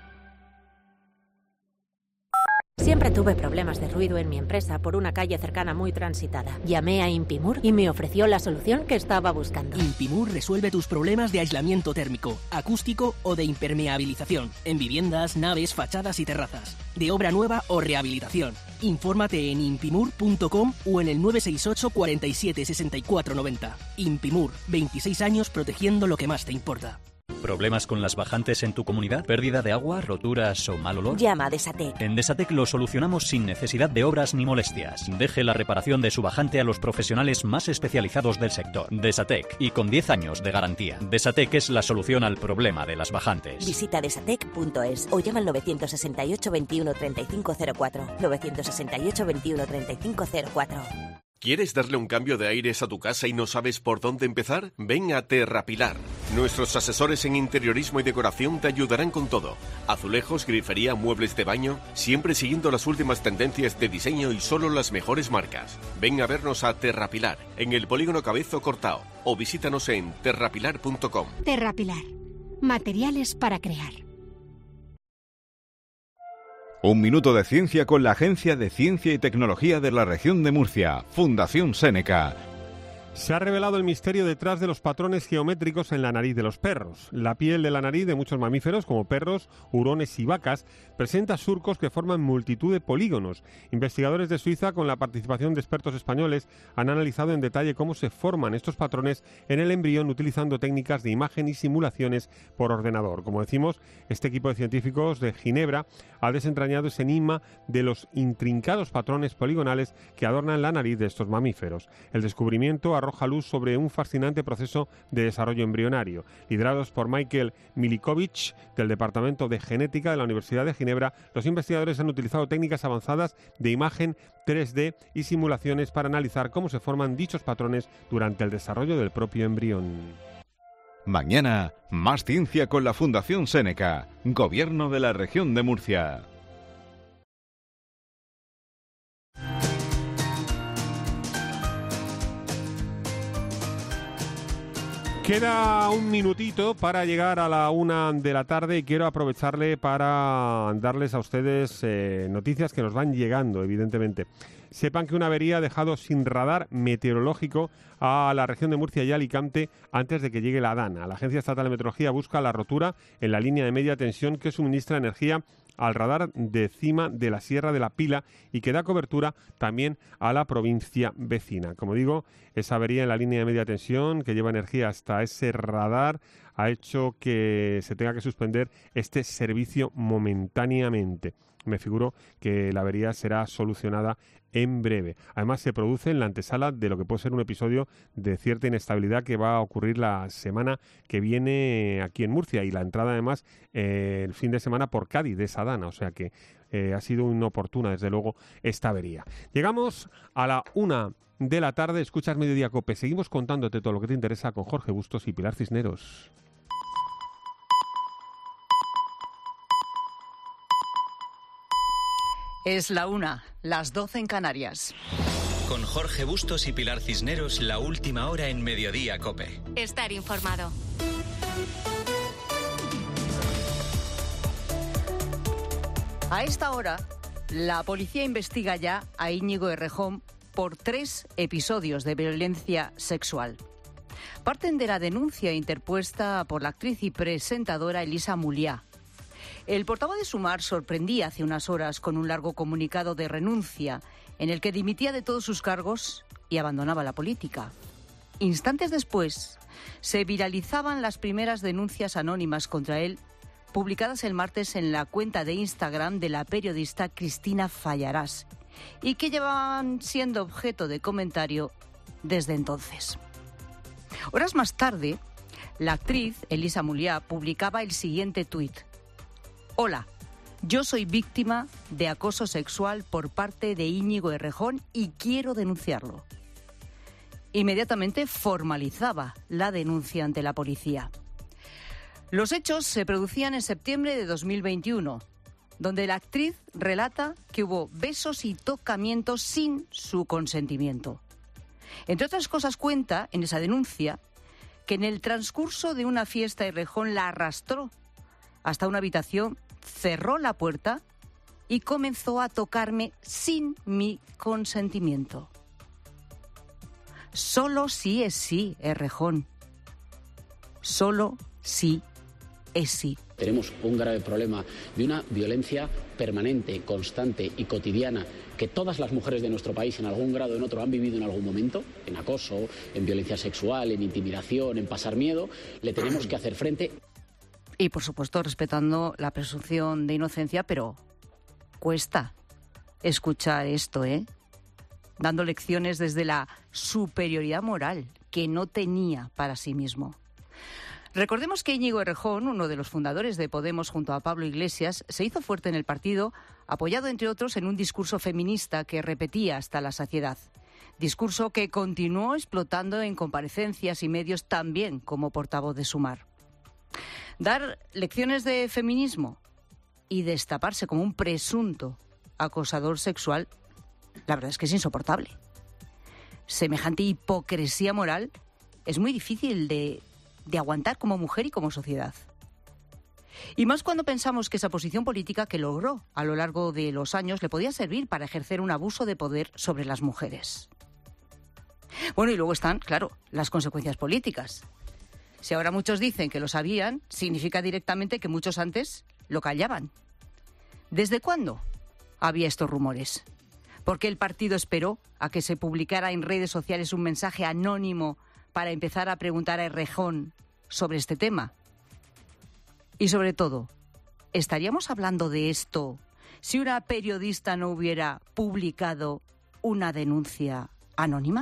Siempre tuve problemas de ruido en mi empresa por una calle cercana muy transitada. Llamé a Impimur y me ofreció la solución que estaba buscando. Impimur resuelve tus problemas de aislamiento térmico, acústico o de impermeabilización en viviendas, naves, fachadas y terrazas, de obra nueva o rehabilitación. Infórmate en impimur.com o en el 968 47 64 90. Impimur, 26 años protegiendo lo que más te importa. ¿Problemas con las bajantes en tu comunidad? ¿Pérdida de agua, roturas o mal olor? Llama a Desatec. En Desatec lo solucionamos sin necesidad de obras ni molestias. Deje la reparación de su bajante a los profesionales más especializados del sector. Desatec, y con 10 años de garantía. Desatec es la solución al problema de las bajantes. Visita desatec.es o llama al 968 21 35 04. 968 21 35 04. ¿Quieres darle un cambio de aires a tu casa y no sabes por dónde empezar? Ven a Terrapilar. Nuestros asesores en interiorismo y decoración te ayudarán con todo. Azulejos, grifería, muebles de baño, siempre siguiendo las últimas tendencias de diseño y solo las mejores marcas. Ven a vernos a Terrapilar, en el Polígono Cabezo Cortao, o visítanos en terrapilar.com. Terrapilar. Materiales para crear. Un minuto de ciencia con la Agencia de Ciencia y Tecnología de la Región de Murcia, Fundación Seneca. Se ha revelado el misterio detrás de los patrones geométricos en la nariz de los perros. La piel de la nariz de muchos mamíferos, como perros, hurones y vacas, presenta surcos que forman multitud de polígonos. Investigadores de Suiza, con la participación de expertos españoles, han analizado en detalle cómo se forman estos patrones en el embrión utilizando técnicas de imagen y simulaciones por ordenador. Como decimos, este equipo de científicos de Ginebra ha desentrañado ese enigma de los intrincados patrones poligonales que adornan la nariz de estos mamíferos. El descubrimiento arroja luz sobre un fascinante proceso de desarrollo embrionario. Liderados por Michael Milikovic, del Departamento de Genética de la Universidad de Ginebra, los investigadores han utilizado técnicas avanzadas de imagen 3D y simulaciones para analizar cómo se forman dichos patrones durante el desarrollo del propio embrión. Mañana, más ciencia con la Fundación Seneca, Gobierno de la Región de Murcia. Queda un minutito para llegar a la 1 de la tarde y quiero aprovecharle para darles a ustedes noticias que nos van llegando, evidentemente. Sepan que una avería ha dejado sin radar meteorológico a la región de Murcia y Alicante antes de que llegue la DANA. La Agencia Estatal de Meteorología busca la rotura en la línea de media tensión que suministra energía al radar de cima de la Sierra de la Pila y que da cobertura también a la provincia vecina. Como digo, esa avería en la línea de media tensión que lleva energía hasta ese radar ha hecho que se tenga que suspender este servicio momentáneamente. me figuro que la avería será solucionada en breve. Además, se produce en la antesala de lo que puede ser un episodio de cierta inestabilidad que va a ocurrir la semana que viene aquí en Murcia, y la entrada además el fin de semana por Cádiz de Sadana, o sea que ha sido inoportuna desde luego esta avería. Llegamos a la 1 de la tarde, escuchas Mediodía Cope, seguimos contándote todo lo que te interesa con Jorge Bustos y Pilar Cisneros. Es la 1, las 12 en Canarias. Con Jorge Bustos y Pilar Cisneros, la última hora en Mediodía Cope. Estar informado. A esta hora, la policía investiga ya a Íñigo Errejón por 3 episodios de violencia sexual. Parten de la denuncia interpuesta por la actriz y presentadora Elisa Muliá. El portavoz de Sumar sorprendía hace unas horas con un largo comunicado de renuncia en el que dimitía de todos sus cargos y abandonaba la política. Instantes después, se viralizaban las primeras denuncias anónimas contra él, publicadas el martes en la cuenta de Instagram de la periodista Cristina Fallarás, y que llevaban siendo objeto de comentario desde entonces. Horas más tarde, la actriz Elisa Muliá publicaba el siguiente tuit. Hola, yo soy víctima de acoso sexual por parte de Íñigo Errejón y quiero denunciarlo. Inmediatamente formalizaba la denuncia ante la policía. Los hechos se producían en septiembre de 2021, donde la actriz relata que hubo besos y tocamientos sin su consentimiento. Entre otras cosas, cuenta en esa denuncia que en el transcurso de una fiesta Errejón la arrastró hasta una habitación, cerró la puerta y comenzó a tocarme sin mi consentimiento. Solo sí es sí, Errejón. Solo sí es sí. Tenemos un grave problema de una violencia permanente, constante y cotidiana que todas las mujeres de nuestro país en algún grado o en otro han vivido en algún momento, en acoso, en violencia sexual, en intimidación, en pasar miedo. Le tenemos que hacer frente. Y, por supuesto, respetando la presunción de inocencia, pero cuesta escuchar esto, dando lecciones desde la superioridad moral que no tenía para sí mismo. Recordemos que Íñigo Errejón, uno de los fundadores de Podemos junto a Pablo Iglesias, se hizo fuerte en el partido, apoyado, entre otros, en un discurso feminista que repetía hasta la saciedad. Discurso que continuó explotando en comparecencias y medios también como portavoz de Sumar. Dar lecciones de feminismo y destaparse como un presunto acosador sexual, la verdad es que es insoportable. Semejante hipocresía moral es muy difícil de aguantar como mujer y como sociedad. Y más cuando pensamos que esa posición política que logró a lo largo de los años le podía servir para ejercer un abuso de poder sobre las mujeres. Bueno, y luego están, claro, las consecuencias políticas. Si ahora muchos dicen que lo sabían, significa directamente que muchos antes lo callaban. ¿Desde cuándo había estos rumores? ¿Por qué el partido esperó a que se publicara en redes sociales un mensaje anónimo para empezar a preguntar a Errejón sobre este tema? Y sobre todo, ¿estaríamos hablando de esto si una periodista no hubiera publicado una denuncia anónima?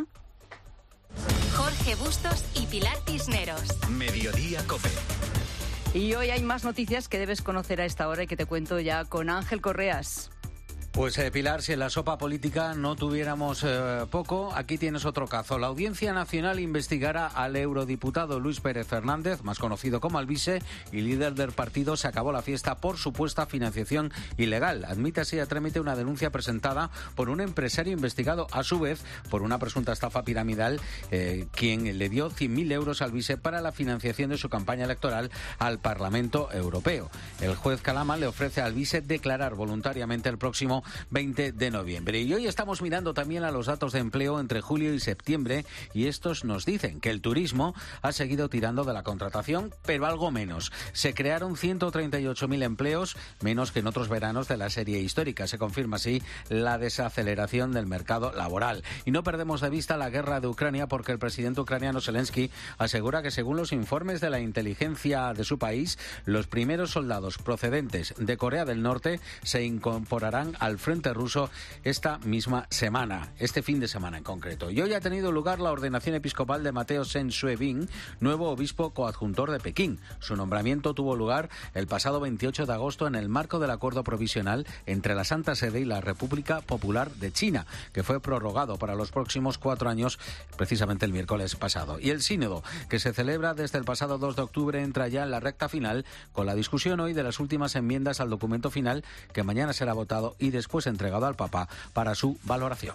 Jorge Bustos y Pilar Cisneros. Mediodía Cope. Y hoy hay más noticias que debes conocer a esta hora y que te cuento ya con Ángel Correas. Pues Pilar, si en la sopa política no tuviéramos poco, aquí tienes otro caso. La Audiencia Nacional investigará al eurodiputado Luis Pérez Fernández, más conocido como Alvise, y líder del partido Se Acabó la Fiesta, por supuesta financiación ilegal. Admite así a trámite una denuncia presentada por un empresario investigado, a su vez, por una presunta estafa piramidal, quien le dio 100.000 euros a Alvise para la financiación de su campaña electoral al Parlamento Europeo. El juez Calama le ofrece a Alvise declarar voluntariamente el próximo 20 de noviembre. Y hoy estamos mirando también a los datos de empleo entre julio y septiembre y estos nos dicen que el turismo ha seguido tirando de la contratación, pero algo menos. Se crearon 138.000 empleos, menos que en otros veranos de la serie histórica. Se confirma así la desaceleración del mercado laboral. Y no perdemos de vista la guerra de Ucrania porque el presidente ucraniano Zelensky asegura que según los informes de la inteligencia de su país, los primeros soldados procedentes de Corea del Norte se incorporarán al frente ruso esta misma semana, este fin de semana en concreto. Y hoy ha tenido lugar la ordenación episcopal de Mateo Sen Sue-bin, nuevo obispo coadjuntor de Pekín. Su nombramiento tuvo lugar el pasado 28 de agosto en el marco del acuerdo provisional entre la Santa Sede y la República Popular de China, que fue prorrogado para los próximos 4 años, precisamente el miércoles pasado. Y el sínodo, que se celebra desde el pasado 2 de octubre, entra ya en la recta final, con la discusión hoy de las últimas enmiendas al documento final, que mañana será votado y después entregado al Papa para su valoración.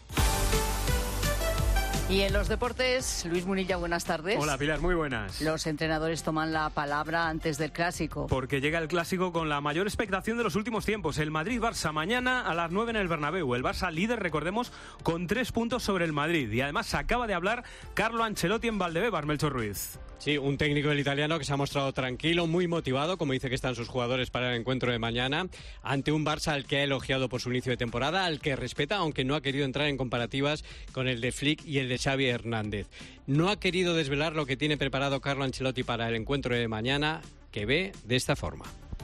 Y en los deportes, Luis Munilla, buenas tardes. Hola Pilar, muy buenas. Los entrenadores toman la palabra antes del Clásico. Porque llega el Clásico con la mayor expectación de los últimos tiempos. El Madrid-Barça mañana a las 9 en el Bernabéu. El Barça líder, recordemos, con 3 puntos sobre el Madrid. Y además acaba de hablar Carlo Ancelotti en Valdebebas, Melchor Ruiz. Sí, un técnico del italiano que se ha mostrado tranquilo, muy motivado, como dice que están sus jugadores para el encuentro de mañana, ante un Barça al que ha elogiado por su inicio de temporada, al que respeta, aunque no ha querido entrar en comparativas con el de Flick y el de Xavi Hernández. No ha querido desvelar lo que tiene preparado Carlo Ancelotti para el encuentro de mañana, que ve de esta forma.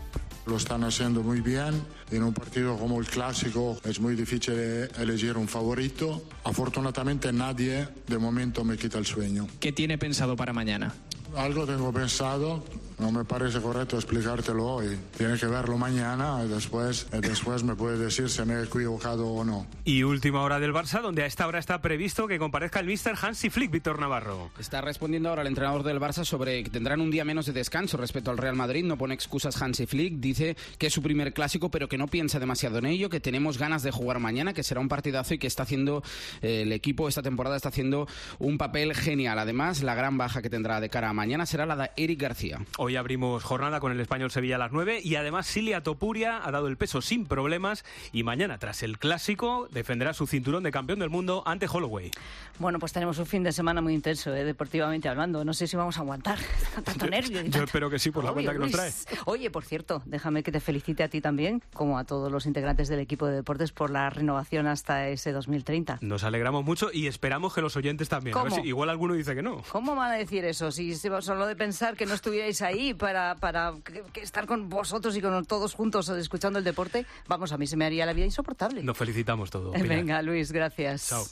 Lo están haciendo muy bien. En un partido como el Clásico es muy difícil elegir un favorito. Afortunadamente nadie de momento me quita el sueño. ¿Qué tiene pensado para mañana? Algo tengo pensado. No me parece correcto explicártelo hoy. Tiene que verlo mañana y después me puede decir si me he equivocado o no. Y última hora del Barça, donde a esta hora está previsto que comparezca el míster Hansi Flick, Víctor Navarro. Está respondiendo ahora el entrenador del Barça sobre que tendrán un día menos de descanso respecto al Real Madrid. No pone excusas Hansi Flick. Dice que es su primer Clásico, pero que no piensa demasiado en ello, que tenemos ganas de jugar mañana, que será un partidazo y que está haciendo el equipo esta temporada está haciendo un papel genial. Además, la gran baja que tendrá de cara a mañana será la de Eric García. Hoy abrimos jornada con el Español Sevilla a las 9 y además Silia Topuria ha dado el peso sin problemas y mañana, tras el Clásico, defenderá su cinturón de campeón del mundo ante Holloway. Bueno, pues tenemos un fin de semana muy intenso, deportivamente hablando. No sé si vamos a aguantar tanto nervio. Yo espero que sí, por la cuenta que nos trae. Oye, por cierto, déjame que te felicite a ti también, como a todos los integrantes del equipo de deportes, por la renovación hasta ese 2030. Nos alegramos mucho y esperamos que los oyentes también. ¿Cómo? A ver si igual alguno dice que no. ¿Cómo van a decir eso? Si solo de pensar que no estuvierais ahí para que estar con vosotros y con todos juntos escuchando el deporte, vamos, a mí se me haría la vida insoportable. Nos felicitamos todos. Venga, Luis, gracias. Chao.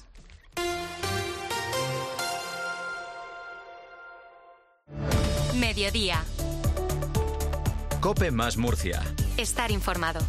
Mediodía. COPE más Murcia. Estar informado.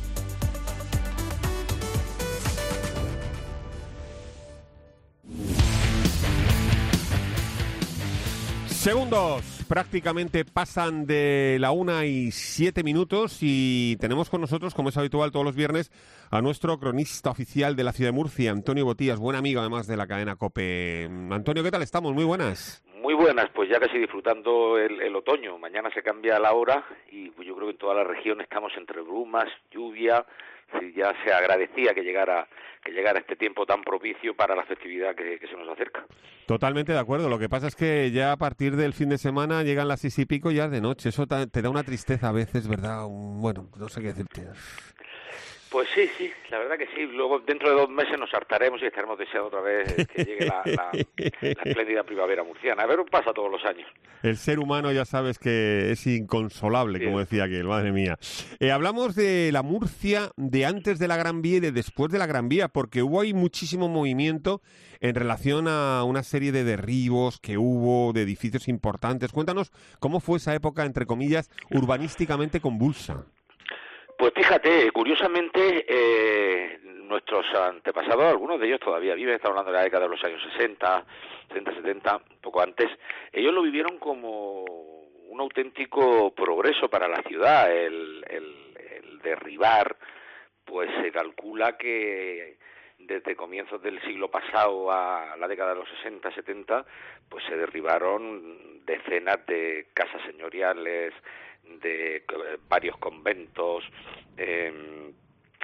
Segundos, prácticamente pasan de la 1:07 y tenemos con nosotros, como es habitual todos los viernes, a nuestro cronista oficial de la ciudad de Murcia, Antonio Botías, buen amigo además de la cadena COPE. Antonio, ¿qué tal estamos? Muy buenas. Muy buenas, pues ya casi disfrutando el otoño. Mañana se cambia la hora y pues yo creo que en toda la región estamos entre brumas, lluvia. Sí, ya se agradecía que llegara este tiempo tan propicio para la festividad que se nos acerca. Totalmente de acuerdo. Lo que pasa es que ya a partir del fin de semana llegan las 6:00 y ya es de noche. Eso te da una tristeza a veces, ¿verdad? Bueno, no sé qué decirte. Pues sí, la verdad que sí. Luego, dentro de 2 meses nos hartaremos y estaremos deseando otra vez que llegue la espléndida primavera murciana. A ver, pasa todos los años. El ser humano ya sabes que es inconsolable, sí, como decía aquel, madre mía. Hablamos de la Murcia de antes de la Gran Vía y de después de la Gran Vía, porque hubo ahí muchísimo movimiento en relación a una serie de derribos que hubo de edificios importantes. Cuéntanos cómo fue esa época, entre comillas, urbanísticamente convulsa. Pues fíjate, curiosamente, nuestros antepasados, algunos de ellos todavía viven, estamos hablando de la década de los años 60, 70, un poco antes, ellos lo vivieron como un auténtico progreso para la ciudad, el derribar, pues se calcula que desde comienzos del siglo pasado a la década de los 60, 70, pues se derribaron decenas de casas señoriales, de varios conventos,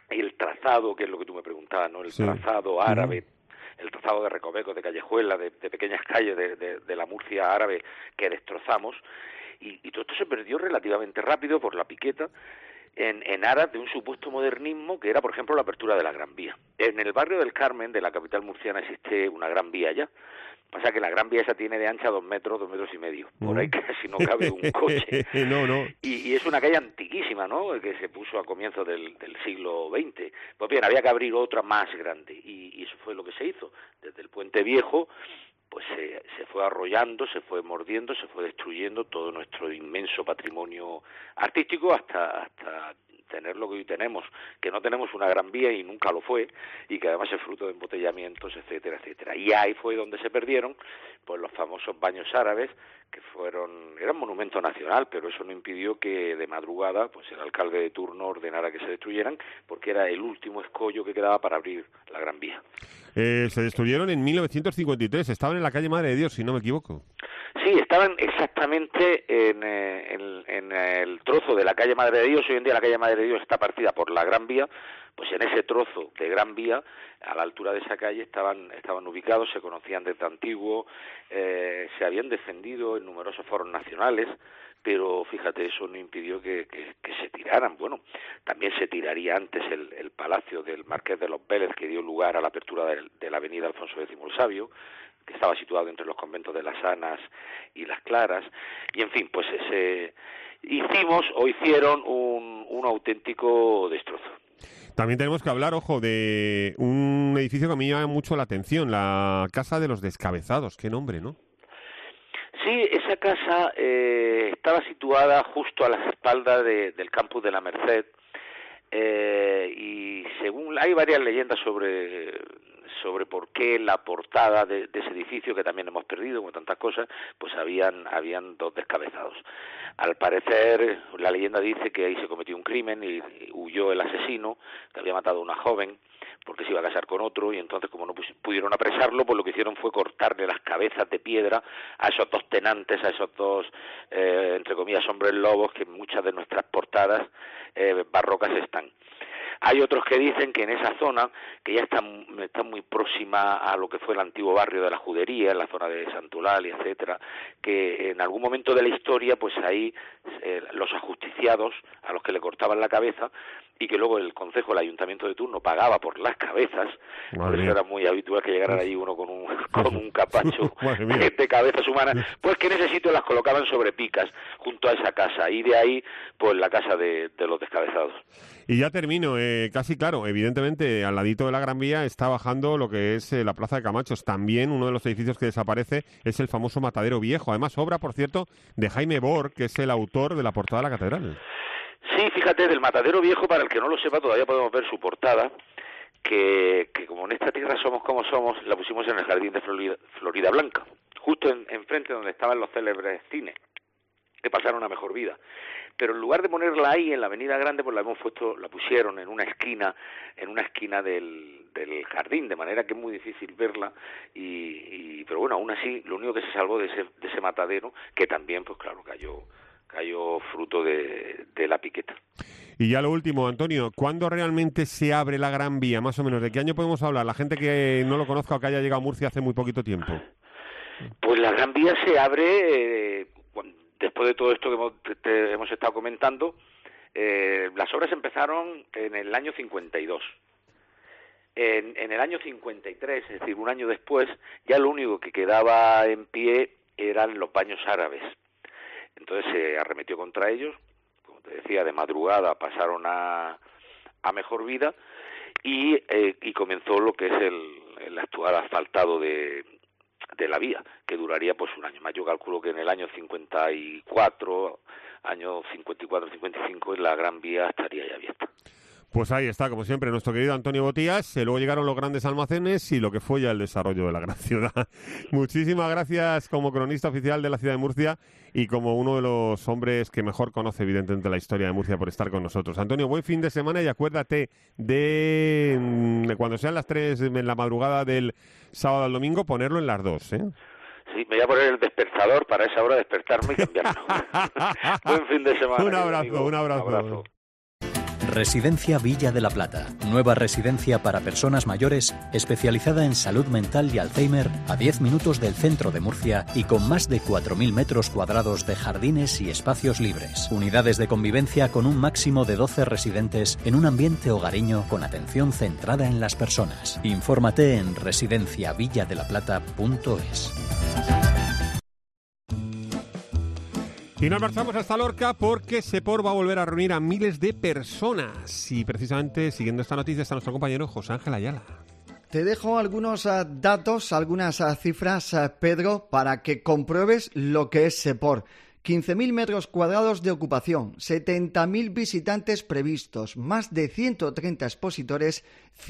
el trazado, que es lo que tú me preguntabas, ¿no? El trazado árabe, el trazado de recovecos, de callejuelas, de pequeñas calles de la Murcia árabe que destrozamos, y todo esto se perdió relativamente rápido por la piqueta, en aras de un supuesto modernismo que era, por ejemplo, la apertura de la Gran Vía. En el barrio del Carmen, de la capital murciana, existe una Gran Vía ya. Pasa que la Gran Vía esa tiene de ancha 2 metros y medio. Por ahí casi no cabe un coche. No. Y es una calle antiquísima, ¿no? Que se puso a comienzos del siglo XX. Pues bien, había que abrir otra más grande. Y eso fue lo que se hizo. Desde el Puente Viejo, pues se fue arrollando, se fue mordiendo, se fue destruyendo todo nuestro inmenso patrimonio artístico hasta tener lo que hoy tenemos, que no tenemos una Gran Vía y nunca lo fue, y que además es fruto de embotellamientos, etcétera, etcétera. Y ahí fue donde se perdieron pues los famosos baños árabes, que eran monumento nacional, pero eso no impidió que de madrugada pues el alcalde de turno ordenara que se destruyeran, porque era el último escollo que quedaba para abrir la Gran Vía. Se destruyeron en 1953, estaban en la calle Madre de Dios, si no me equivoco. Sí, estaban exactamente en el trozo de la calle Madre de Dios. Hoy en día la calle Madre de Dios está partida por la Gran Vía, pues en ese trozo de Gran Vía, a la altura de esa calle, estaban ubicados, se conocían desde antiguo, se habían defendido en numerosos foros nacionales, pero fíjate, eso no impidió que se tiraran. Bueno, también se tiraría antes el palacio del Marqués de los Vélez, que dio lugar a la apertura de la avenida Alfonso X el Sabio, que estaba situado entre los conventos de Las Anas y Las Claras, y en fin, pues hicieron un auténtico destrozo. También tenemos que hablar, ojo, de un edificio que a mí me llama mucho la atención, la Casa de los Descabezados. Qué nombre, ¿no? Sí, esa casa estaba situada justo a las espaldas del campus de la Merced, y según hay varias leyendas sobre por qué la portada de ese edificio, que también hemos perdido como tantas cosas, pues habían 2 descabezados. Al parecer, la leyenda dice que ahí se cometió un crimen y huyó el asesino, que había matado a una joven porque se iba a casar con otro, y entonces, como no pudieron apresarlo, pues lo que hicieron fue cortarle las cabezas de piedra a esos 2 tenantes, a esos 2, entre comillas, hombres lobos, que en muchas de nuestras portadas barrocas están. Hay otros que dicen que en esa zona, que ya está muy próxima a lo que fue el antiguo barrio de la Judería, en la zona de Santulalia, etcétera, que en algún momento de la historia, pues ahí los ajusticiados a los que le cortaban la cabeza, y que luego el concejo, el ayuntamiento de turno, pagaba por las cabezas. Por eso era muy habitual que llegara allí uno con un capacho de cabezas humanas, pues que en ese sitio las colocaban sobre picas junto a esa casa, y de ahí pues la casa de los descabezados. Y ya termino, casi claro, evidentemente al ladito de la Gran Vía está bajando lo que es la Plaza de Camachos. También uno de los edificios que desaparece es el famoso Matadero Viejo, además obra, por cierto, de Jaime Bor, que es el autor de la portada de la catedral. Sí, fíjate, del Matadero Viejo, para el que no lo sepa, todavía podemos ver su portada, que como en esta tierra somos como somos, la pusimos en el jardín de Florida Blanca, justo enfrente donde estaban los célebres cines, que pasaron a mejor vida. Pero en lugar de ponerla ahí en la Avenida Grande, pues la pusieron en una esquina del jardín, de manera que es muy difícil verla, pero bueno, aún así, lo único que se salvó de ese matadero, que también, pues claro, cayó fruto de la piqueta. Y ya lo último, Antonio, ¿cuándo realmente se abre la Gran Vía? Más o menos, ¿de qué año podemos hablar? La gente que no lo conozca o que haya llegado a Murcia hace muy poquito tiempo. Pues la Gran Vía se abre después de todo esto que hemos estado comentando. Las obras empezaron en el año 52. En el año 53, es decir, un año después, ya lo único que quedaba en pie eran los baños árabes. Entonces se arremetió contra ellos, como te decía, de madrugada pasaron a mejor vida, y comenzó lo que es el actual asfaltado de la vía, que duraría pues un año más. Yo calculo que en el año 54, año 54-55, la Gran Vía estaría ya abierta. Pues ahí está, como siempre, nuestro querido Antonio Botías. Luego llegaron los grandes almacenes y lo que fue ya el desarrollo de la gran ciudad. Muchísimas gracias como cronista oficial de la ciudad de Murcia y como uno de los hombres que mejor conoce evidentemente la historia de Murcia por estar con nosotros. Antonio, buen fin de semana y acuérdate de cuando sean las 3 en la madrugada del sábado al domingo, ponerlo en las 2, ¿eh? Sí, me voy a poner el despertador para esa hora despertarme y cambiarlo. Buen fin de semana. Un abrazo. Residencia Villa de la Plata. Nueva residencia para personas mayores especializada en salud mental y Alzheimer a 10 minutos del centro de Murcia y con más de 4.000 metros cuadrados de jardines y espacios libres. Unidades de convivencia con un máximo de 12 residentes en un ambiente hogareño con atención centrada en las personas. Infórmate en residenciavilladelaplata.es. Y nos marchamos hasta Lorca porque Sepor va a volver a reunir a miles de personas. Y precisamente siguiendo esta noticia está nuestro compañero José Ángel Ayala. Te dejo algunos datos, algunas cifras, Pedro, para que compruebes lo que es Sepor. 15.000 metros cuadrados de ocupación, 70.000 visitantes previstos, más de 130 expositores,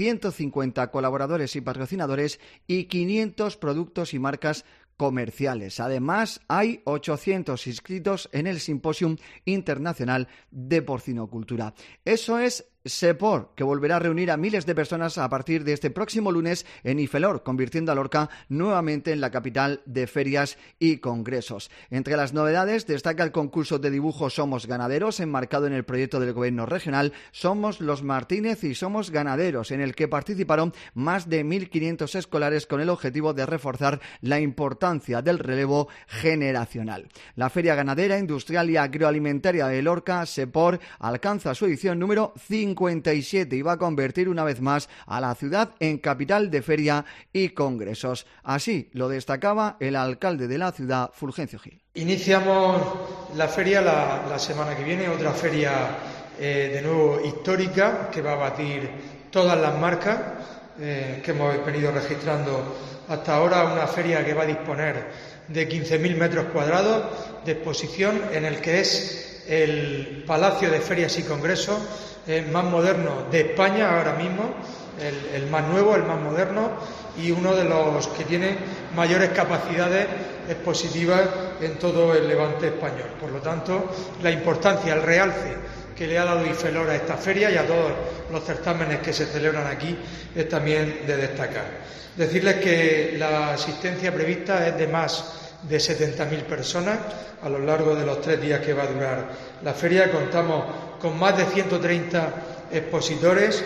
150 colaboradores y patrocinadores y 500 productos y marcas comerciales. Además, hay 800 inscritos en el Simposium Internacional de Porcinocultura. Eso es Sepor, que volverá a reunir a miles de personas a partir de este próximo lunes en Ifelor, convirtiendo a Lorca nuevamente en la capital de ferias y congresos. Entre las novedades destaca el concurso de dibujo Somos Ganaderos, enmarcado en el proyecto del Gobierno regional Somos los Martínez y Somos Ganaderos, en el que participaron más de 1.500 escolares con el objetivo de reforzar la importancia del relevo generacional. La Feria Ganadera, Industrial y Agroalimentaria de Lorca, Sepor, alcanza su edición número 57 y va a convertir una vez más a la ciudad en capital de feria y congresos. Así lo destacaba el alcalde de la ciudad, Fulgencio Gil. Iniciamos la feria la semana que viene, otra feria de nuevo histórica que va a batir todas las marcas que hemos venido registrando hasta ahora. Una feria que va a disponer de 15.000 metros cuadrados de exposición, en el que es el Palacio de Ferias y Congresos más moderno de España ahora mismo, el más nuevo, el más moderno y uno de los que tiene mayores capacidades expositivas en todo el levante español. Por lo tanto, la importancia, el realce que le ha dado Ifelor a esta feria y a todos los certámenes que se celebran aquí es también de destacar. Decirles que la asistencia prevista es de más de 70.000 personas a lo largo de los 3 días que va a durar la feria. Contamos con más de 130 expositores,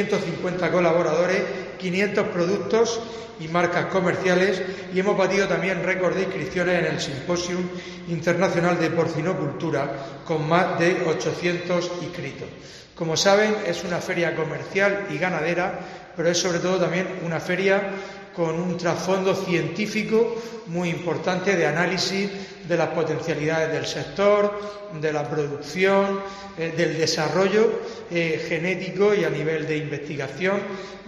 150 colaboradores, 500 productos y marcas comerciales, y hemos batido también récord de inscripciones en el Simposium Internacional de Porcinocultura con más de 800 inscritos. Como saben, es una feria comercial y ganadera, pero es sobre todo también una feria con un trasfondo científico muy importante de análisis de las potencialidades del sector, de la producción, del desarrollo genético y a nivel de investigación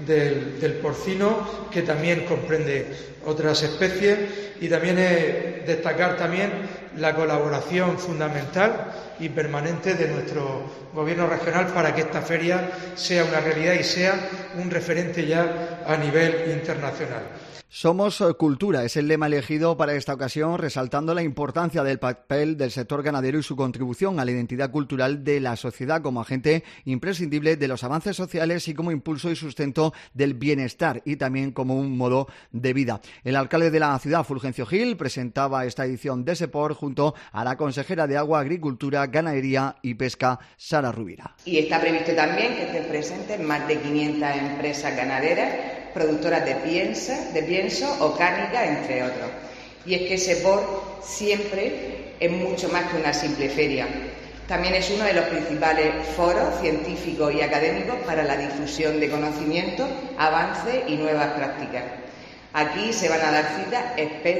del porcino, que también comprende otras especies, y también destacar también la colaboración fundamental y permanente de nuestro Gobierno regional para que esta feria sea una realidad y sea un referente ya a nivel internacional. Somos Cultura es el lema elegido para esta ocasión, resaltando la importancia del papel del sector ganadero y su contribución a la identidad cultural de la sociedad como agente imprescindible de los avances sociales y como impulso y sustento del bienestar y también como un modo de vida. El alcalde de la ciudad, Fulgencio Gil, presentaba esta edición de Sepor junto a la consejera de Agua, Agricultura, Ganadería y Pesca, Sara Rubira. Y está previsto también que estén presentes más de 500 empresas ganaderas, productoras de pienso o cárnica, entre otros. Y es que Sepor siempre es mucho más que una simple feria. También es uno de los principales foros científicos y académicos para la difusión de conocimientos, avances y nuevas prácticas. Aquí se van a dar cita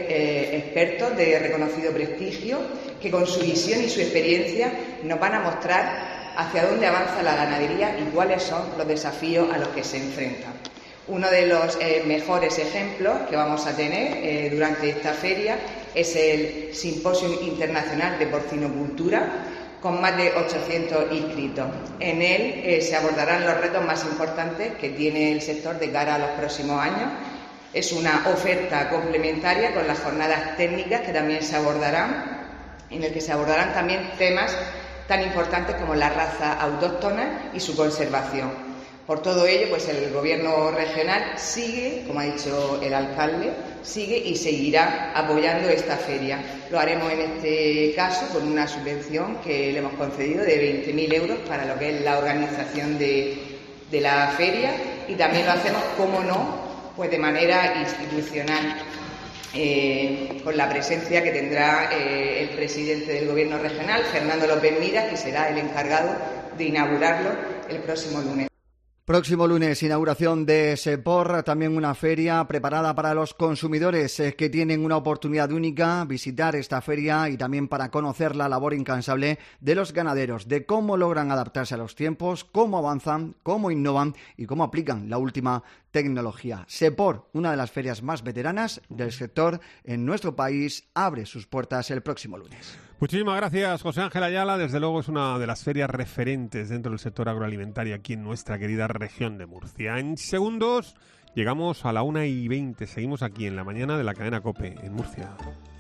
expertos de reconocido prestigio que con su visión y su experiencia nos van a mostrar hacia dónde avanza la ganadería y cuáles son los desafíos a los que se enfrentan. Uno de los mejores ejemplos que vamos a tener durante esta feria es el Simposium Internacional de Porcinocultura, con más de 800 inscritos. En él se abordarán los retos más importantes que tiene el sector de cara a los próximos años. Es una oferta complementaria con las jornadas técnicas que también se abordarán, en el que se abordarán también temas tan importantes como la raza autóctona y su conservación. Por todo ello, pues el Gobierno regional sigue, como ha dicho el alcalde, sigue y seguirá apoyando esta feria. Lo haremos en este caso con una subvención que le hemos concedido de 20.000 euros para lo que es la organización de la feria, y también lo hacemos, como no, pues de manera institucional, con la presencia que tendrá el presidente del Gobierno regional, Fernando López Miras, que será el encargado de inaugurarlo el próximo lunes. Próximo lunes, inauguración de SEPOR, también una feria preparada para los consumidores que tienen una oportunidad única, visitar esta feria y también para conocer la labor incansable de los ganaderos, de cómo logran adaptarse a los tiempos, cómo avanzan, cómo innovan y cómo aplican la última tecnología. SEPOR, una de las ferias más veteranas del sector en nuestro país, abre sus puertas el próximo lunes. Muchísimas gracias, José Ángel Ayala. Desde luego es una de las ferias referentes dentro del sector agroalimentario aquí en nuestra querida región de Murcia. En segundos llegamos a la 1:20. Seguimos aquí en la mañana de la cadena COPE en Murcia.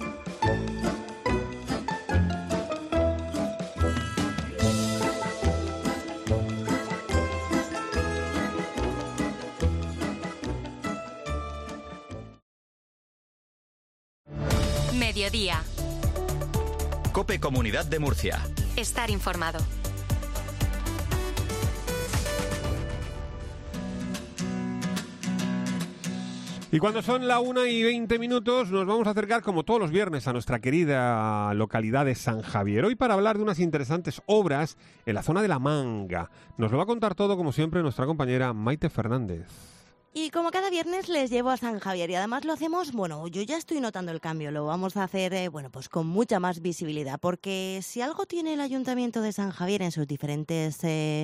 Mediodía. COPE Comunidad de Murcia. Estar informado. Y cuando son la 1:20 nos vamos a acercar como todos los viernes a nuestra querida localidad de San Javier. Hoy para hablar de unas interesantes obras en la zona de La Manga. Nos lo va a contar todo como siempre nuestra compañera Maite Fernández. Y como cada viernes les llevo a San Javier y además lo hacemos, bueno, yo ya estoy notando el cambio, lo vamos a hacer, pues con mucha más visibilidad, porque si algo tiene el Ayuntamiento de San Javier en sus diferentes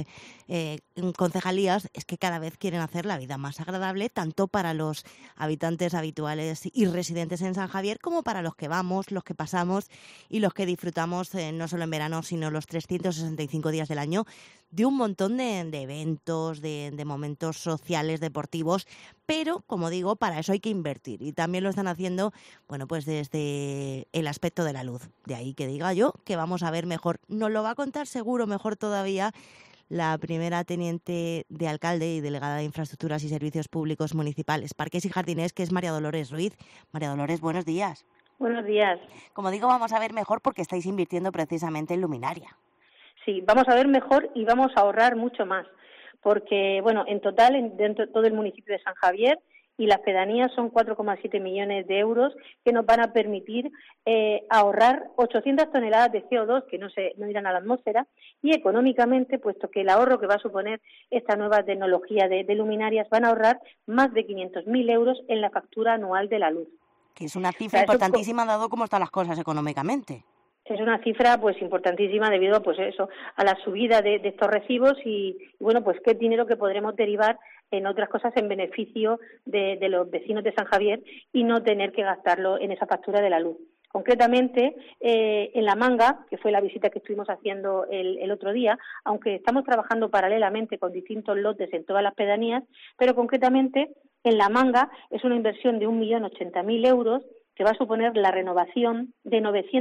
concejalías es que cada vez quieren hacer la vida más agradable, tanto para los habitantes habituales y residentes en San Javier como para los que vamos, los que pasamos y los que disfrutamos no solo en verano, sino los 365 días del año de un montón de eventos, de momentos sociales, deportivos, pero, como digo, para eso hay que invertir y también lo están haciendo, bueno, pues desde el aspecto de la luz. De ahí que diga yo que vamos a ver mejor, nos lo va a contar seguro mejor todavía la primera teniente de alcalde y delegada de Infraestructuras y Servicios Públicos Municipales, Parques y Jardines, que es María Dolores Ruiz. María Dolores, buenos días. Buenos días. Como digo, vamos a ver mejor porque estáis invirtiendo precisamente en luminaria. Sí, vamos a ver mejor y vamos a ahorrar mucho más, porque, bueno, en total, dentro de todo el municipio de San Javier y las pedanías son 4,7 millones de euros que nos van a permitir ahorrar 800 toneladas de CO2 que no irán a la atmósfera y económicamente, puesto que el ahorro que va a suponer esta nueva tecnología de luminarias van a ahorrar más de 500.000 euros en la factura anual de la luz. Que es una cifra importantísima dado cómo están las cosas económicamente. Es una cifra pues importantísima debido pues eso a la subida de estos recibos y bueno, pues qué dinero que podremos derivar en otras cosas en beneficio de los vecinos de San Javier y no tener que gastarlo en esa factura de la luz. Concretamente, en La Manga, que fue la visita que estuvimos haciendo el otro día, aunque estamos trabajando paralelamente con distintos lotes en todas las pedanías, pero concretamente en La Manga es una inversión de 1.080.000 euros que va a suponer la renovación de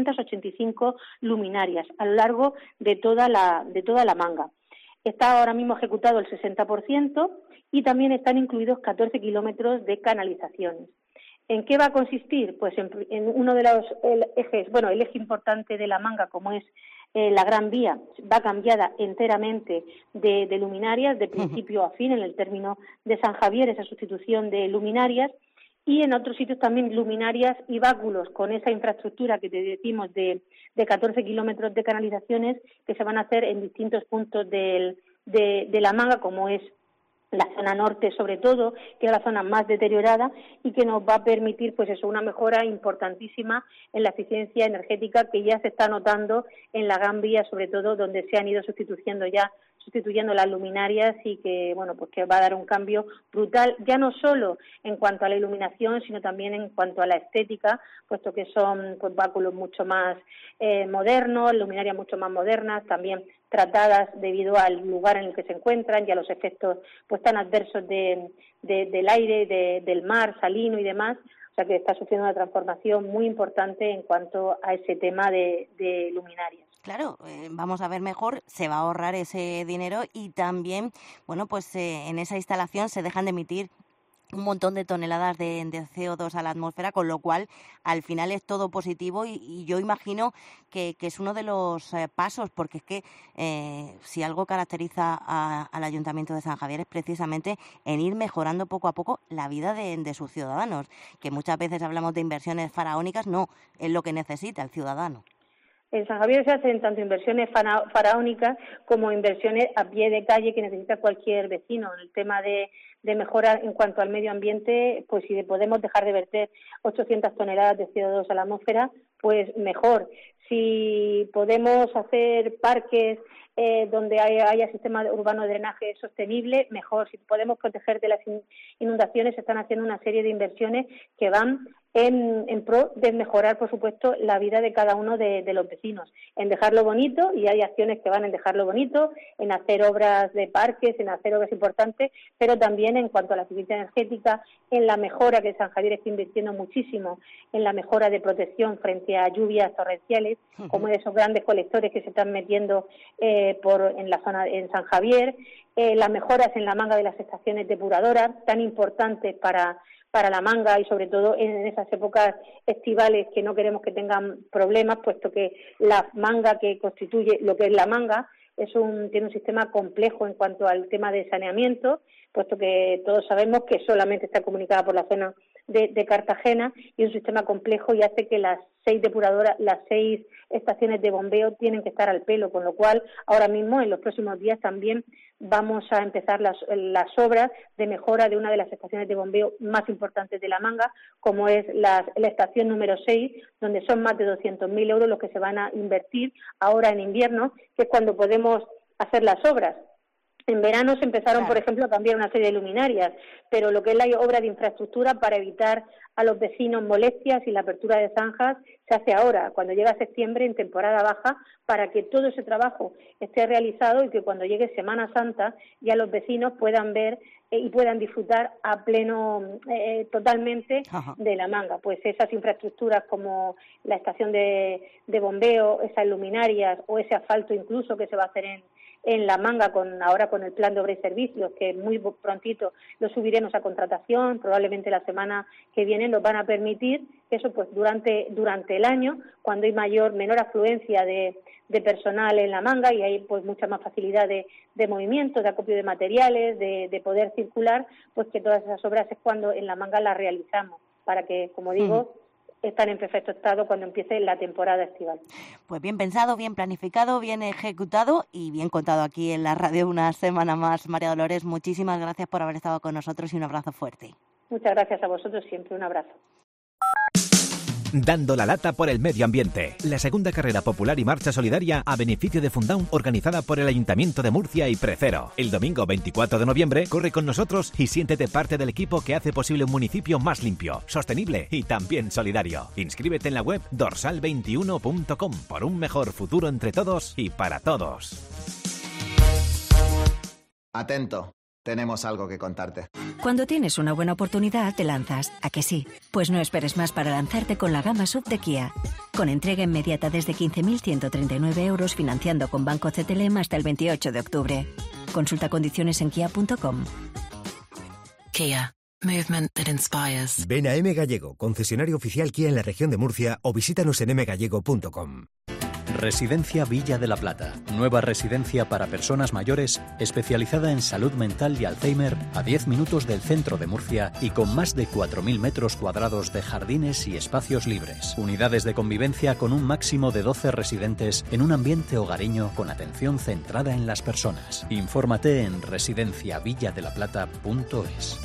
985 luminarias a lo largo de toda la Manga. Está ahora mismo ejecutado el 60% y también están incluidos 14 kilómetros de canalizaciones. ¿En qué va a consistir? Pues en uno de los ejes, bueno, el eje importante de La Manga, como es la Gran Vía, va cambiada enteramente de luminarias, de principio a fin, en el término de San Javier, esa sustitución de luminarias, y en otros sitios también luminarias y báculos con esa infraestructura que te decimos de 14 kilómetros de canalizaciones que se van a hacer en distintos puntos de La Manga, como es la zona norte sobre todo, que es la zona más deteriorada y que nos va a permitir pues eso, una mejora importantísima en la eficiencia energética que ya se está notando en la Gran Vía, sobre todo donde se han ido sustituyendo las luminarias y que bueno, pues que va a dar un cambio brutal, ya no solo en cuanto a la iluminación, sino también en cuanto a la estética, puesto que son pues báculos mucho más modernos, luminarias mucho más modernas, también tratadas debido al lugar en el que se encuentran y a los efectos pues tan adversos del aire, del mar salino y demás. O sea que está sufriendo una transformación muy importante en cuanto a ese tema de luminarias. Claro, vamos a ver mejor, se va a ahorrar ese dinero y también, bueno, pues en esa instalación se dejan de emitir un montón de toneladas de CO2 a la atmósfera, con lo cual al final es todo positivo y yo imagino que es uno de los pasos, porque es que si algo caracteriza al Ayuntamiento de San Javier es precisamente en ir mejorando poco a poco la vida de sus ciudadanos, que muchas veces hablamos de inversiones faraónicas, no, es lo que necesita el ciudadano. En San Javier se hacen tanto inversiones faraónicas como inversiones a pie de calle que necesita cualquier vecino. En el tema de mejora en cuanto al medio ambiente, pues si podemos dejar de verter 800 toneladas de CO2 a la atmósfera, pues mejor. Si podemos hacer parques donde haya sistema urbano de drenaje sostenible, mejor. Si podemos proteger de las inundaciones, se están haciendo una serie de inversiones que van en pro de mejorar, por supuesto, la vida de cada uno de los vecinos, en dejarlo bonito, y hay acciones que van en dejarlo bonito, en hacer obras de parques, en hacer obras importantes, pero también en cuanto a la eficiencia energética, en la mejora, que San Javier está invirtiendo muchísimo, en la mejora de protección frente a lluvias torrenciales, como esos grandes colectores que se están metiendo en la zona en San Javier, las mejoras en la manga de las estaciones depuradoras, tan importantes para la manga y sobre todo en esas épocas estivales que no queremos que tengan problemas, puesto que la manga que constituye lo que es la manga tiene un sistema complejo en cuanto al tema de saneamiento, puesto que todos sabemos que solamente está comunicada por la zona de Cartagena, y es un sistema complejo y hace que las 6 depuradoras, las 6 estaciones de bombeo tienen que estar al pelo, con lo cual ahora mismo en los próximos días también vamos a empezar las obras de mejora de una de las estaciones de bombeo más importantes de la Manga, como es la estación número 6, donde son más de 200.000 euros los que se van a invertir ahora en invierno, que es cuando podemos hacer las obras. En verano se empezaron, por ejemplo, a cambiar una serie de luminarias, pero lo que es la obra de infraestructura para evitar a los vecinos molestias y la apertura de zanjas se hace ahora, cuando llega septiembre, en temporada baja, para que todo ese trabajo esté realizado y que cuando llegue Semana Santa ya los vecinos puedan ver y puedan disfrutar a pleno totalmente de la Manga. Pues esas infraestructuras como la estación de bombeo, esas luminarias o ese asfalto incluso que se va a hacer en la Manga ahora con el plan de obra y servicios, que muy prontito lo subiremos a contratación, probablemente la semana que viene, nos van a permitir que eso pues durante el año, cuando hay menor afluencia de personal en la Manga y hay pues mucha más facilidad de movimiento, de acopio de materiales, de poder circular, pues que todas esas obras es cuando en la Manga las realizamos, para que, como digo, están en perfecto estado cuando empiece la temporada estival. Pues bien pensado, bien planificado, bien ejecutado y bien contado aquí en la radio una semana más. María Dolores, muchísimas gracias por haber estado con nosotros y un abrazo fuerte. Muchas gracias a vosotros, siempre un abrazo. Dando la lata por el medio ambiente. La segunda carrera popular y marcha solidaria a beneficio de Fundaun, organizada por el Ayuntamiento de Murcia y Precero. El domingo 24 de noviembre, corre con nosotros y siéntete parte del equipo que hace posible un municipio más limpio, sostenible y también solidario. Inscríbete en la web dorsal21.com por un mejor futuro entre todos y para todos. Atento. Tenemos algo que contarte. Cuando tienes una buena oportunidad, te lanzas. ¿A que sí? Pues no esperes más para lanzarte con la gama SUV de Kia. Con entrega inmediata desde 15.139 euros, financiando con Banco CTLM hasta el 28 de octubre. Consulta condiciones en kia.com. Kia. Movement that inspires. Ven a M Gallego, concesionario oficial Kia en la región de Murcia, o visítanos en mgallego.com. Residencia Villa de la Plata. Nueva residencia para personas mayores, especializada en salud mental y Alzheimer, a 10 minutos del centro de Murcia y con más de 4.000 metros cuadrados de jardines y espacios libres. Unidades de convivencia con un máximo de 12 residentes en un ambiente hogareño con atención centrada en las personas. Infórmate en residenciavilladelaplata.es.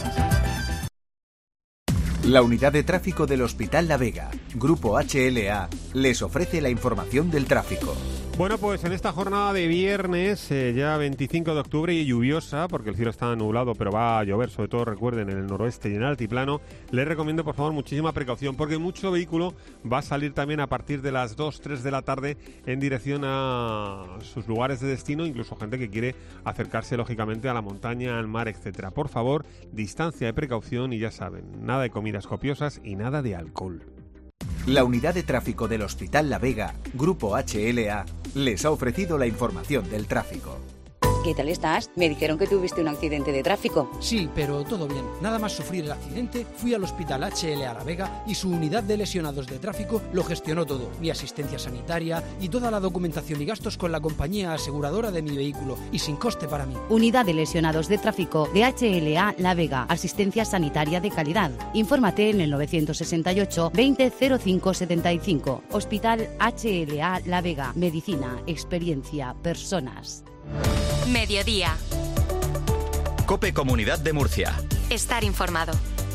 La unidad de tráfico del Hospital La Vega, Grupo HLA, les ofrece la información del tráfico. Bueno, pues en esta jornada de viernes, ya 25 de octubre y lluviosa, porque el cielo está nublado, pero va a llover, sobre todo recuerden, en el noroeste y en el altiplano, les recomiendo por favor muchísima precaución, porque mucho vehículo va a salir también a partir de las 2-3 de la tarde en dirección a sus lugares de destino, incluso gente que quiere acercarse lógicamente a la montaña, al mar, etcétera. Por favor, distancia de precaución y ya saben, nada de comidas copiosas y nada de alcohol. La unidad de tráfico del Hospital La Vega, Grupo HLA, les ha ofrecido la información del tráfico. ¿Qué tal estás? Me dijeron que tuviste un accidente de tráfico. Sí, pero todo bien. Nada más sufrir el accidente, fui al Hospital HLA La Vega y su unidad de lesionados de tráfico lo gestionó todo. Mi asistencia sanitaria y toda la documentación y gastos con la compañía aseguradora de mi vehículo y sin coste para mí. Unidad de lesionados de tráfico de HLA La Vega. Asistencia sanitaria de calidad. Infórmate en el 968 20 05 75. Hospital HLA La Vega. Medicina, experiencia, personas. Mediodía. COPE Comunidad de Murcia. Estar informado.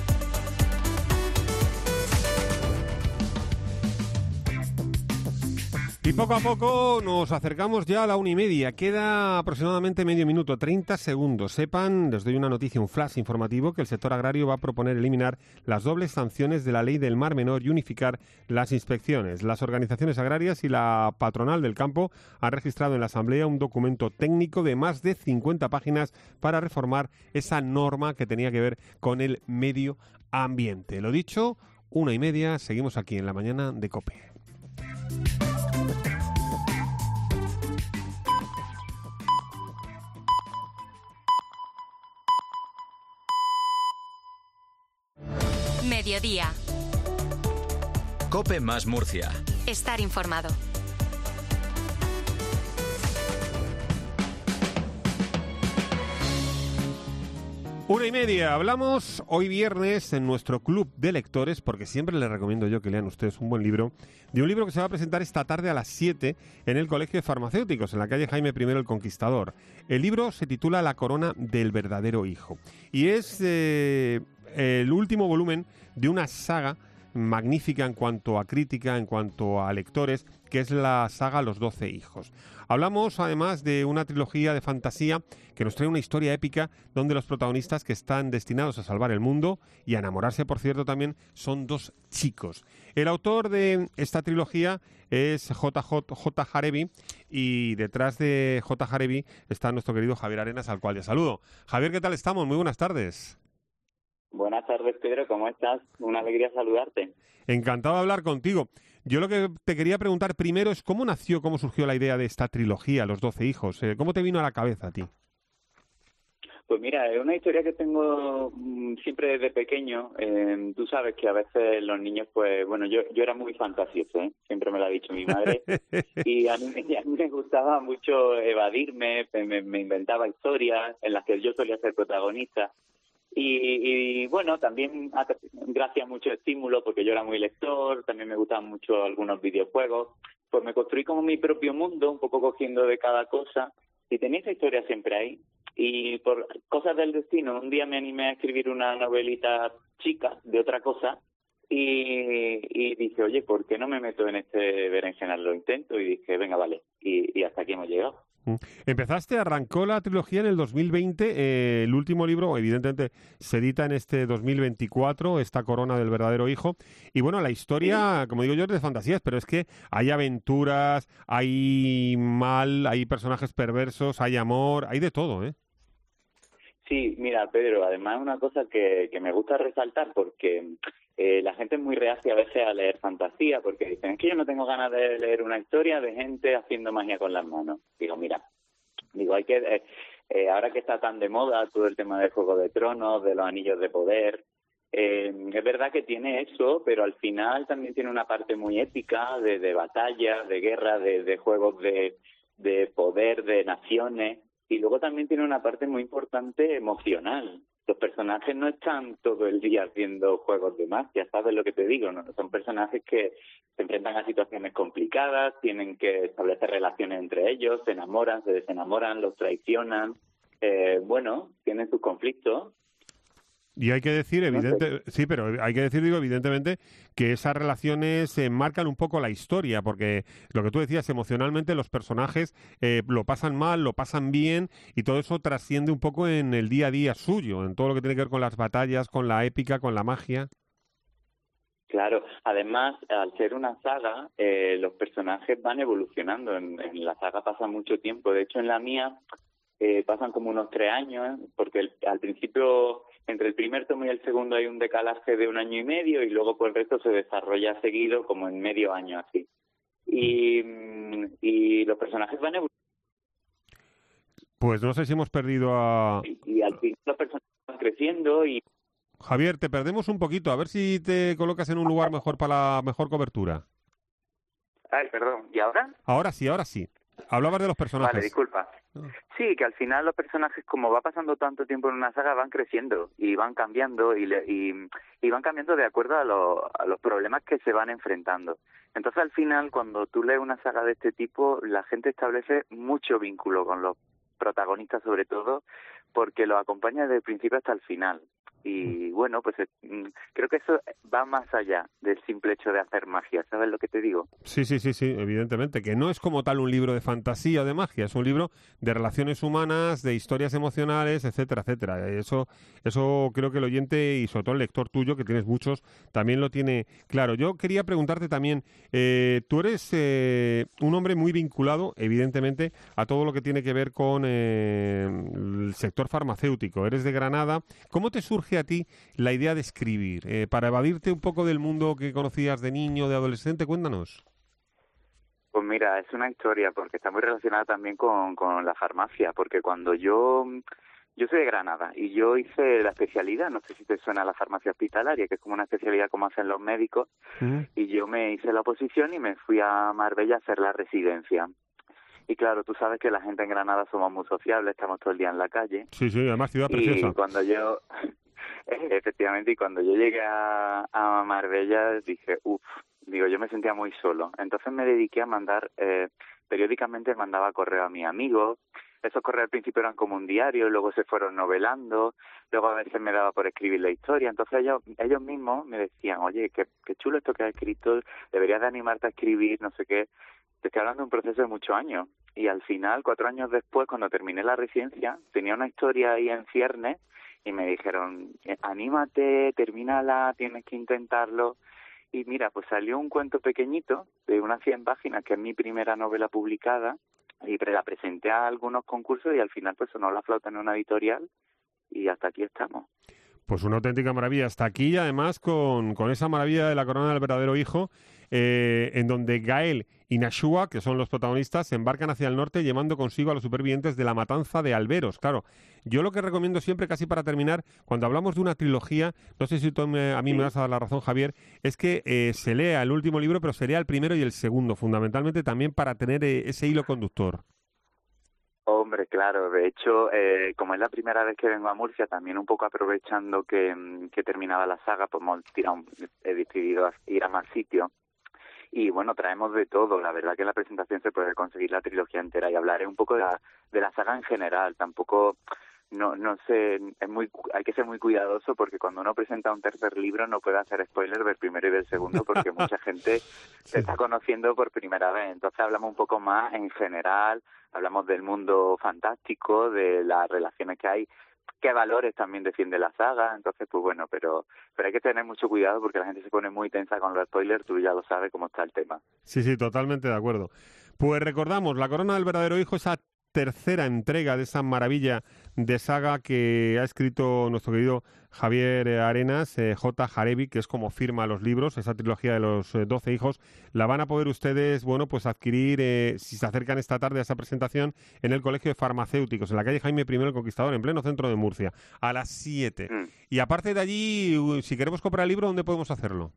Y poco a poco nos acercamos ya a la 1:30. Queda aproximadamente medio minuto, 30 segundos. Sepan, les doy una noticia, un flash informativo, que el sector agrario va a proponer eliminar las dobles sanciones de la Ley del Mar Menor y unificar las inspecciones. Las organizaciones agrarias y la patronal del campo han registrado en la Asamblea un documento técnico de más de 50 páginas para reformar esa norma que tenía que ver con el medio ambiente. Lo dicho, 1:30, seguimos aquí en la mañana de COPE. Mediodía. COPE más Murcia. Estar informado. Una y media. Hablamos hoy viernes en nuestro club de lectores, porque siempre les recomiendo yo que lean ustedes un buen libro, de un libro que se va a presentar esta tarde a las 7 en el Colegio de Farmacéuticos, en la calle Jaime I el Conquistador. El libro se titula La corona del verdadero hijo y es el último volumen de una saga magnífica en cuanto a crítica, en cuanto a lectores, que es la saga Los 12 hijos. Hablamos además de una trilogía de fantasía que nos trae una historia épica donde los protagonistas, que están destinados a salvar el mundo y a enamorarse, por cierto, también son dos chicos. El autor de esta trilogía es J. Jarevi, y detrás de J. Jarevi está nuestro querido Javier Arenas, al cual ya saludo. Javier, ¿qué tal estamos? Muy buenas tardes. Buenas tardes, Pedro, ¿cómo estás? Una alegría saludarte. Encantado de hablar contigo. Yo lo que te quería preguntar primero es cómo nació, cómo surgió la idea de esta trilogía, Los 12 hijos. ¿Cómo te vino a la cabeza a ti? Pues mira, es una historia que tengo siempre desde pequeño. Tú sabes que a veces los niños, pues, bueno, yo era muy fantasioso, ¿eh? Siempre me lo ha dicho mi madre. Y a mí me gustaba mucho evadirme, me inventaba historias en las que yo solía ser protagonista. Y bueno, también gracias a mucho estímulo, porque yo era muy lector, también me gustaban mucho algunos videojuegos, pues me construí como mi propio mundo, un poco cogiendo de cada cosa, y tenía esa historia siempre ahí. Y por cosas del destino, un día me animé a escribir una novelita chica de otra cosa, y dije, oye, ¿por qué no me meto en este berenjenal? Lo intento, y dije, venga, vale, y hasta aquí hemos llegado. Arrancó la trilogía en el 2020, el último libro evidentemente se edita en este 2024, esta corona del verdadero hijo, y bueno, la historia, como digo yo, es de fantasías, pero es que hay aventuras, hay mal, hay personajes perversos, hay amor, hay de todo, ¿eh? Sí, mira, Pedro, además es una cosa que me gusta resaltar, porque la gente es muy reacia a veces a leer fantasía, porque dicen, es que yo no tengo ganas de leer una historia de gente haciendo magia con las manos. Digo, hay que, ahora que está tan de moda todo el tema de Juego de Tronos, de los anillos de poder, es verdad que tiene eso, pero al final también tiene una parte muy épica de batalla, de guerra, de juegos de poder, de naciones. Y luego también tiene una parte muy importante emocional. Los personajes no están todo el día haciendo juegos de magia, ¿sabes lo que te digo? ¿No? Son personajes que se enfrentan a situaciones complicadas, tienen que establecer relaciones entre ellos, se enamoran, se desenamoran, los traicionan. Tienen sus conflictos. Y hay que decir, evidentemente, que esas relaciones marcan un poco la historia, porque lo que tú decías, emocionalmente los personajes lo pasan mal, lo pasan bien, y todo eso trasciende un poco en el día a día suyo, en todo lo que tiene que ver con las batallas, con la épica, con la magia. Claro, además, al ser una saga, los personajes van evolucionando. En la saga pasa mucho tiempo. De hecho, en la mía pasan como unos 3 años, porque al principio, entre el primer tomo y el segundo, hay un decalaje de 1 año y medio, y luego pues el resto se desarrolla seguido como en medio año así. Y los personajes van evolucionando. Pues no sé si hemos perdido a... Y al final las personas van creciendo y... Javier, te perdemos un poquito. A ver si te colocas en un lugar mejor para la mejor cobertura. Ay, perdón. ¿Y ahora? Ahora sí. Hablabas de los personajes. Vale, disculpa. Sí, que al final los personajes, como va pasando tanto tiempo en una saga, van creciendo y van cambiando y van cambiando de acuerdo a los problemas que se van enfrentando. Entonces, al final, cuando tú lees una saga de este tipo, la gente establece mucho vínculo con los protagonistas, sobre todo, porque los acompaña desde el principio hasta el final. Y bueno, pues creo que eso va más allá del simple hecho de hacer magia, ¿sabes lo que te digo? Sí, evidentemente, que no es como tal un libro de fantasía o de magia, es un libro de relaciones humanas, de historias emocionales, etcétera, etcétera. Eso creo que el oyente y sobre todo el lector tuyo, que tienes muchos, también lo tiene claro. Yo quería preguntarte también, tú eres un hombre muy vinculado, evidentemente, a todo lo que tiene que ver con el sector farmacéutico. Eres de Granada. ¿Cómo te surge a ti la idea de escribir? Para evadirte un poco del mundo que conocías de niño, de adolescente, cuéntanos. Pues mira, es una historia porque está muy relacionada también con la farmacia, porque cuando yo soy de Granada y yo hice la especialidad, no sé si te suena la farmacia hospitalaria, que es como una especialidad como hacen los médicos, y yo me hice la oposición y me fui a Marbella a hacer la residencia. Y claro, tú sabes que la gente en Granada somos muy sociables, estamos todo el día en la calle. Sí, además ciudad preciosa. Y cuando yo... Efectivamente, y cuando yo llegué a Marbella dije, yo me sentía muy solo. Entonces me dediqué a mandar, periódicamente mandaba correo a mis amigos. Esos correos al principio eran como un diario, luego se fueron novelando, luego a veces me daba por escribir la historia. Entonces ellos mismos me decían, oye, qué chulo esto que has escrito, deberías de animarte a escribir, no sé qué. Te estoy hablando de un proceso de muchos años. Y al final, 4 años después, cuando terminé la residencia, tenía una historia ahí en ciernes y me dijeron, anímate, termínala, tienes que intentarlo. Y mira, pues salió un cuento pequeñito de unas 100 páginas, que es mi primera novela publicada, y la presenté a algunos concursos y al final pues sonó la flauta en una editorial y hasta aquí estamos. Pues una auténtica maravilla. Hasta aquí, además, con esa maravilla de La corona del verdadero hijo, en donde Gael y Nashua, que son los protagonistas, se embarcan hacia el norte llevando consigo a los supervivientes de la matanza de Alberos. Claro, yo lo que recomiendo siempre, casi para terminar, cuando hablamos de una trilogía, no sé si tú a mí me vas a dar la razón, Javier, es que se lea el último libro, pero se lea el primero y el segundo, fundamentalmente también para tener ese hilo conductor. Hombre, claro, de hecho, como es la primera vez que vengo a Murcia, también un poco aprovechando que terminaba la saga, pues he decidido ir a más sitios. Y bueno, traemos de todo. La verdad que en la presentación se puede conseguir la trilogía entera y hablaré un poco de la saga en general. Tampoco, no sé, hay que ser muy cuidadoso porque cuando uno presenta un tercer libro no puede hacer spoiler del primero y del segundo porque mucha gente se está conociendo por primera vez. Entonces hablamos un poco más en general, hablamos del mundo fantástico, de las relaciones que hay, qué valores también defiende la saga. Entonces, pues bueno, pero hay que tener mucho cuidado porque la gente se pone muy tensa con los spoilers, tú ya lo sabes cómo está el tema. Sí, totalmente de acuerdo. Pues recordamos, La corona del verdadero hijo, esa tercera entrega de esa maravilla de saga que ha escrito nuestro querido Javier Arenas, J. Jarevi, que es como firma los libros, esa trilogía de los 12 hijos. La van a poder ustedes, pues adquirir, si se acercan esta tarde a esa presentación, en el Colegio de Farmacéuticos, en la calle Jaime I el Conquistador, en pleno centro de Murcia, a las 7. Y aparte de allí, si queremos comprar el libro, ¿dónde podemos hacerlo?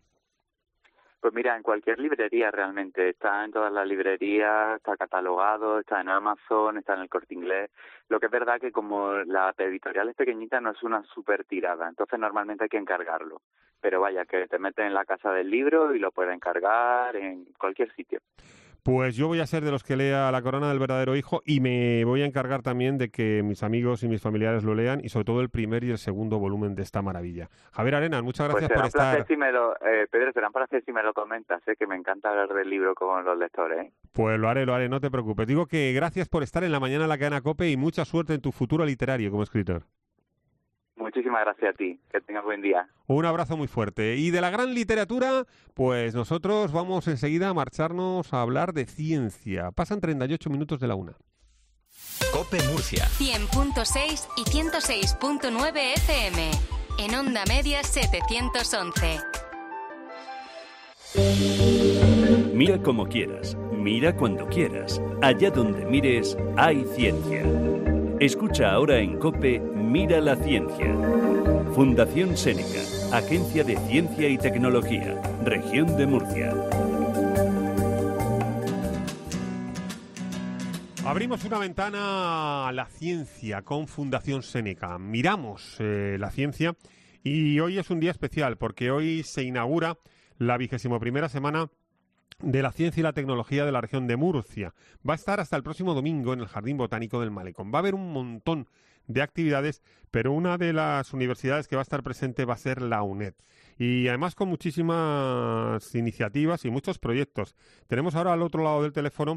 Pues mira, en cualquier librería realmente, está en todas las librerías, está catalogado, está en Amazon, está en el Corte Inglés. Lo que es verdad que como la editorial es pequeñita no es una super tirada, entonces normalmente hay que encargarlo. Pero vaya, que te metes en la casa del libro y lo puedes encargar en cualquier sitio. Pues yo voy a ser de los que lea La corona del verdadero hijo y me voy a encargar también de que mis amigos y mis familiares lo lean y sobre todo el primer y el segundo volumen de esta maravilla. Javier Arenas, muchas gracias por estar. Pedro, será un placer si me lo comentas, que me encanta hablar del libro con los lectores. Pues lo haré, no te preocupes. Digo que gracias por estar en la mañana en la cadena COPE y mucha suerte en tu futuro literario como escritor. Muchísimas gracias a ti, que tengas buen día. Un abrazo muy fuerte. Y de la gran literatura, pues nosotros vamos enseguida a marcharnos a hablar de ciencia. Pasan 38 minutos de la 1. COPE Murcia 100.6 y 106.9 FM. En Onda Media 711. Mira como quieras, mira cuando quieras. Allá donde mires, hay ciencia. Escucha ahora en COPE Mira la Ciencia. Fundación Séneca, Agencia de Ciencia y Tecnología, Región de Murcia. Abrimos una ventana a la ciencia con Fundación Séneca. Miramos la ciencia y hoy es un día especial porque hoy se inaugura la 21ª semana de la Ciencia y la Tecnología de la Región de Murcia. Va a estar hasta el próximo domingo en el Jardín Botánico del Malecón. Va a haber un montón de actividades, pero una de las universidades que va a estar presente va a ser la UNED. Y además con muchísimas iniciativas y muchos proyectos. Tenemos ahora al otro lado del teléfono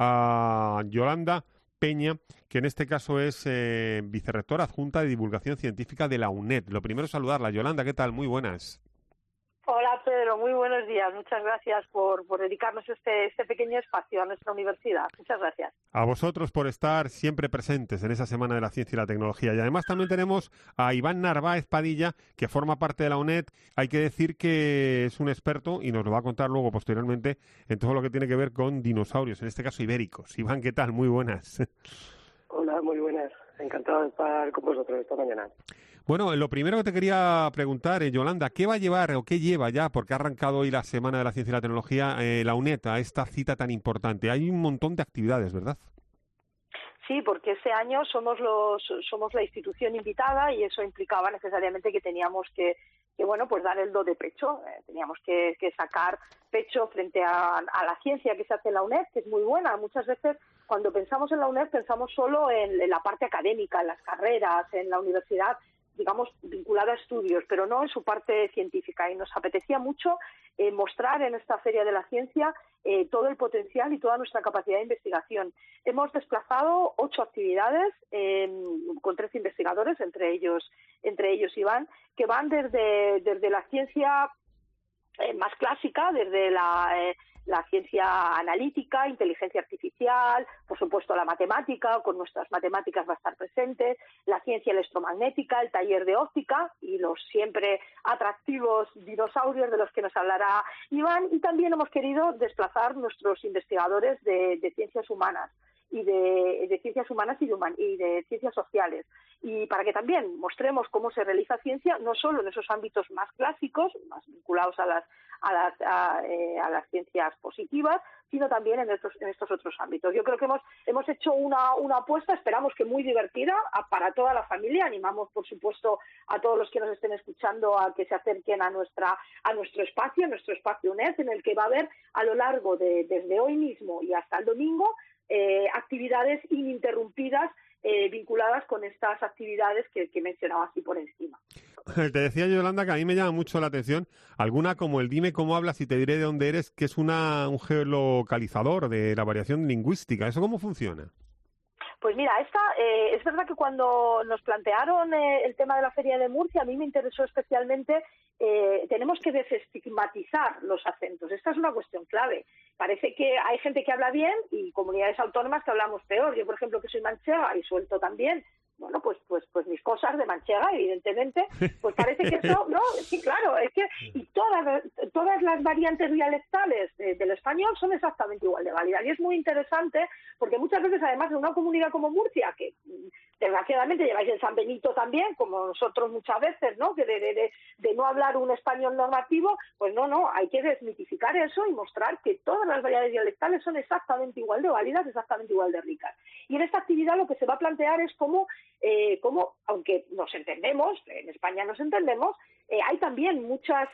a Yolanda Peña, que en este caso es vicerrectora adjunta de Divulgación Científica de la UNED. Lo primero es saludarla. Yolanda, ¿qué tal? Muy buenas. Hola Pedro, muy buenos días. Muchas gracias por dedicarnos este pequeño espacio a nuestra universidad. Muchas gracias. A vosotros por estar siempre presentes en esa Semana de la Ciencia y la Tecnología. Y además también tenemos a Iván Narváez Padilla, que forma parte de la UNED. Hay que decir que es un experto y nos lo va a contar luego posteriormente en todo lo que tiene que ver con dinosaurios, en este caso ibéricos. Iván, ¿qué tal? Muy buenas. Hola, muy buenas. Encantado de estar con vosotros esta mañana. Bueno, lo primero que te quería preguntar, Yolanda, ¿qué va a llevar o qué lleva ya, porque ha arrancado hoy la Semana de la Ciencia y la Tecnología, la UNED a esta cita tan importante? Hay un montón de actividades, ¿verdad? Sí, porque este año somos la institución invitada y eso implicaba necesariamente que teníamos que pues dar el do de pecho. Teníamos que sacar pecho frente a la ciencia que se hace en la UNED, que es muy buena. Muchas veces cuando pensamos en la UNED pensamos solo en la parte académica, en las carreras, en la universidad, digamos, vinculada a estudios, pero no en su parte científica. Y nos apetecía mucho mostrar en esta Feria de la Ciencia todo el potencial y toda nuestra capacidad de investigación. Hemos desplazado 8 actividades con 13 investigadores, entre ellos Iván, que van desde la ciencia más clásica, desde la ciencia analítica, inteligencia artificial, por supuesto la matemática, con nuestras matemáticas va a estar presente, la ciencia electromagnética, el taller de óptica y los siempre atractivos dinosaurios de los que nos hablará Iván, y también hemos querido desplazar nuestros investigadores de ciencias humanas y de ciencias humanas y de ciencias sociales, y para que también mostremos cómo se realiza ciencia no solo en esos ámbitos más clásicos, más vinculados a las ciencias positivas, sino también en estos otros ámbitos. Yo creo que hemos hecho una apuesta, esperamos que muy divertida para toda la familia. Animamos, por supuesto, a todos los que nos estén escuchando a que se acerquen a nuestro espacio UNED, en el que va a haber a lo largo desde hoy mismo y hasta el domingo actividades ininterrumpidas vinculadas con estas actividades que mencionaba así por encima. Te decía, Yolanda, que a mí me llama mucho la atención alguna como el dime cómo hablas y te diré de dónde eres, que es un geolocalizador de la variación lingüística. ¿Eso cómo funciona? Pues mira, es verdad que cuando nos plantearon el tema de la Feria de Murcia, a mí me interesó especialmente, tenemos que desestigmatizar los acentos. Esta es una cuestión clave. Parece que hay gente que habla bien y comunidades autónomas que hablamos peor. Yo, por ejemplo, que soy manchega y suelto también, bueno, pues mis cosas de manchega, evidentemente, pues parece que eso, ¿no? Sí, claro, es que y todas las variantes dialectales del español son exactamente igual de válidas. Y es muy interesante porque muchas veces, además, en una comunidad como Murcia, que desgraciadamente lleváis en San Benito también, como nosotros muchas veces, ¿no? Que de no hablar un español normativo, pues no, hay que desmitificar eso y mostrar que todas las variedades dialectales son exactamente igual de válidas, exactamente igual de ricas. Y en esta actividad lo que se va a plantear es cómo, aunque nos entendemos, en España nos entendemos, hay también muchas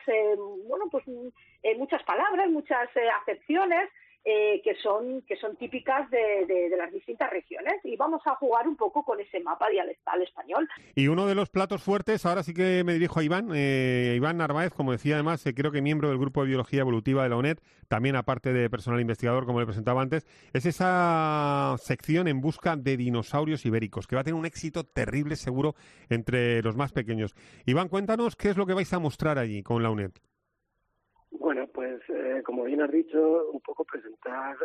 palabras, muchas acepciones que son típicas de las distintas regiones, y vamos a jugar un poco con ese mapa dialectal español. Y uno de los platos fuertes, ahora sí que me dirijo a Iván Narváez, como decía además, creo que miembro del Grupo de Biología Evolutiva de la UNED, también aparte de personal investigador, como le presentaba antes, es esa sección en busca de dinosaurios ibéricos, que va a tener un éxito terrible seguro entre los más pequeños. Iván, cuéntanos qué es lo que vais a mostrar allí con la UNED. Bueno, pues como bien has dicho, un poco presentar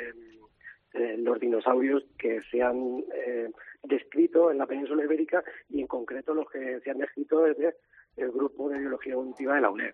los dinosaurios que se han descrito en la península ibérica y en concreto los que se han descrito desde el Grupo de Biología Evolutiva de la UNED.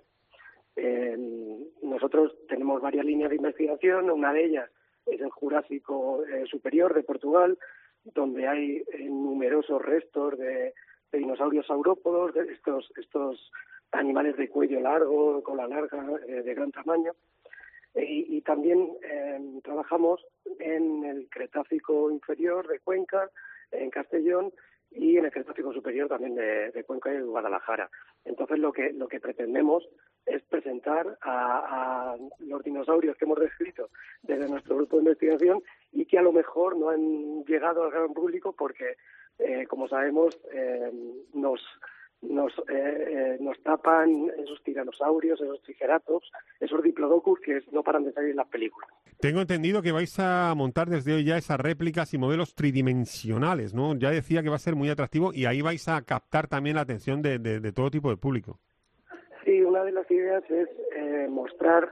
Nosotros tenemos varias líneas de investigación, una de ellas es el Jurásico Superior de Portugal, donde hay numerosos restos de dinosaurios saurópodos, de estos animales de cuello largo, cola larga, de gran tamaño. Y también trabajamos en el Cretácico inferior de Cuenca, en Castellón, y en el Cretácico superior también de Cuenca y de Guadalajara. Entonces lo que pretendemos es presentar a los dinosaurios que hemos descrito desde nuestro grupo de investigación y que a lo mejor no han llegado al gran público porque, como sabemos, nos tapan esos tiranosaurios, esos triceratops, esos diplodocus que no paran de salir en las películas. Tengo entendido que vais a montar desde hoy ya esas réplicas y modelos tridimensionales, ¿no? Ya decía que va a ser muy atractivo y ahí vais a captar también la atención de todo tipo de público. Sí, una de las ideas es mostrar,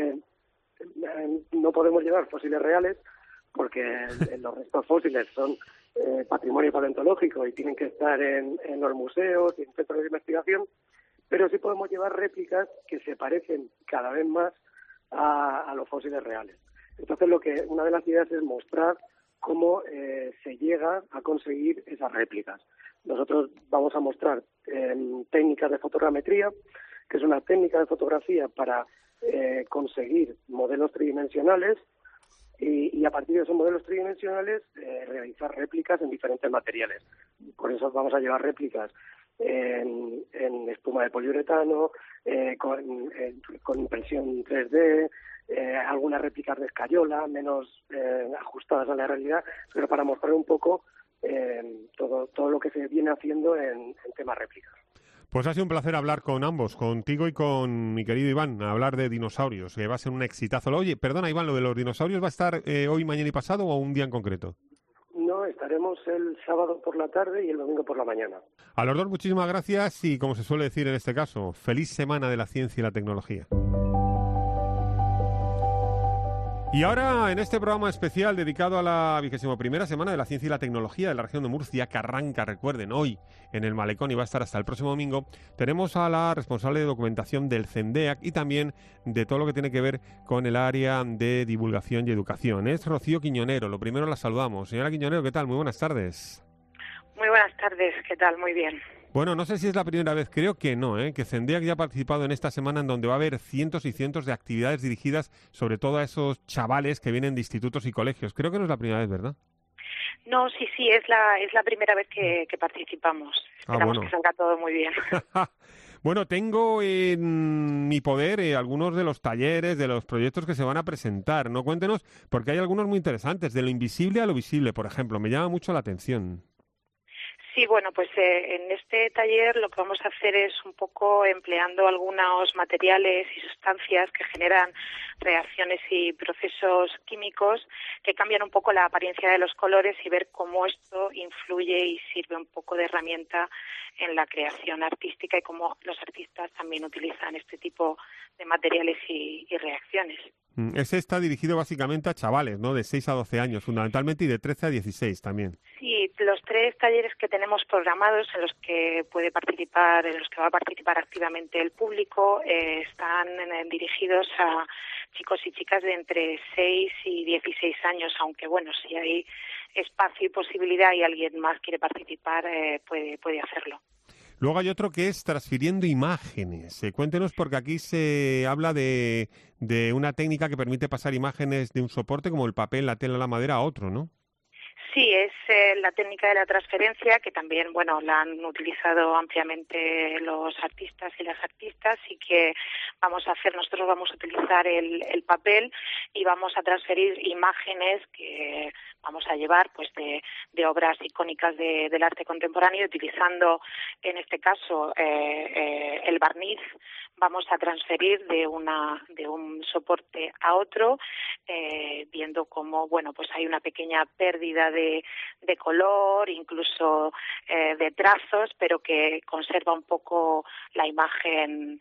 no podemos llevar fósiles reales porque los restos fósiles son patrimonio paleontológico y tienen que estar en los museos y en centros de investigación, pero sí podemos llevar réplicas que se parecen cada vez más a los fósiles reales. Entonces, una de las ideas es mostrar cómo se llega a conseguir esas réplicas. Nosotros vamos a mostrar técnicas de fotogrametría, que es una técnica de fotografía para conseguir modelos tridimensionales y a partir de esos modelos tridimensionales realizar réplicas en diferentes materiales. Por eso vamos a llevar réplicas en espuma de poliuretano, con impresión 3D, algunas réplicas de escayola, menos ajustadas a la realidad, pero para mostrar un poco todo lo que se viene haciendo en temas réplicas. Pues ha sido un placer hablar con ambos, contigo y con mi querido Iván, a hablar de dinosaurios, que va a ser un exitazo. Oye, perdona Iván, ¿lo de los dinosaurios va a estar hoy, mañana y pasado o un día en concreto? No, estaremos el sábado por la tarde y el domingo por la mañana. A los dos muchísimas gracias y, como se suele decir en este caso, feliz semana de la ciencia y la tecnología. Y ahora, en este programa especial dedicado a la 21ª Semana de la Ciencia y la Tecnología de la región de Murcia, que arranca, recuerden, hoy en el Malecón y va a estar hasta el próximo domingo, tenemos a la responsable de documentación del CENDEAC y también de todo lo que tiene que ver con el área de divulgación y educación. Es Rocío Quiñonero. Lo primero la saludamos. Señora Quiñonero, ¿qué tal? Muy buenas tardes. Muy buenas tardes, ¿qué tal? Muy bien. Bueno, no sé si es la primera vez, creo que no, que CENDEAC ya ha participado en esta semana en donde va a haber cientos y cientos de actividades dirigidas sobre todo a esos chavales que vienen de institutos y colegios. Creo que no es la primera vez, ¿verdad? No, sí, es la primera vez que participamos. Esperamos que salga todo muy bien. Bueno, tengo en mi poder algunos de los talleres, de los proyectos que se van a presentar, ¿no? Cuéntenos, porque hay algunos muy interesantes, de lo invisible a lo visible, por ejemplo, me llama mucho la atención. Sí, bueno, pues en este taller lo que vamos a hacer es un poco empleando algunos materiales y sustancias que generan reacciones y procesos químicos que cambian un poco la apariencia de los colores y ver cómo esto influye y sirve un poco de herramienta en la creación artística y cómo los artistas también utilizan este tipo de materiales y reacciones. Ese está dirigido básicamente a chavales, ¿no? De 6 a 12 años, fundamentalmente, y de 13 a 16 también. Sí, los 3 talleres que tenemos programados en los que va a participar activamente el público están dirigidos a chicos y chicas de entre 6 y 16 años, aunque bueno, si hay espacio y posibilidad y alguien más quiere participar, puede hacerlo. Luego hay otro que es transfiriendo imágenes. Cuéntenos, porque aquí se habla de una técnica que permite pasar imágenes de un soporte como el papel, la tela, la madera a otro, ¿no? Sí, es la técnica de la transferencia que también, bueno, la han utilizado ampliamente los artistas y las artistas y que nosotros vamos a utilizar el papel y vamos a transferir imágenes que vamos a llevar pues de obras icónicas del arte contemporáneo, utilizando en este caso el barniz. Vamos a transferir de un soporte a otro, viendo cómo, bueno, pues hay una pequeña pérdida de color, incluso de trazos, pero que conserva un poco la imagen.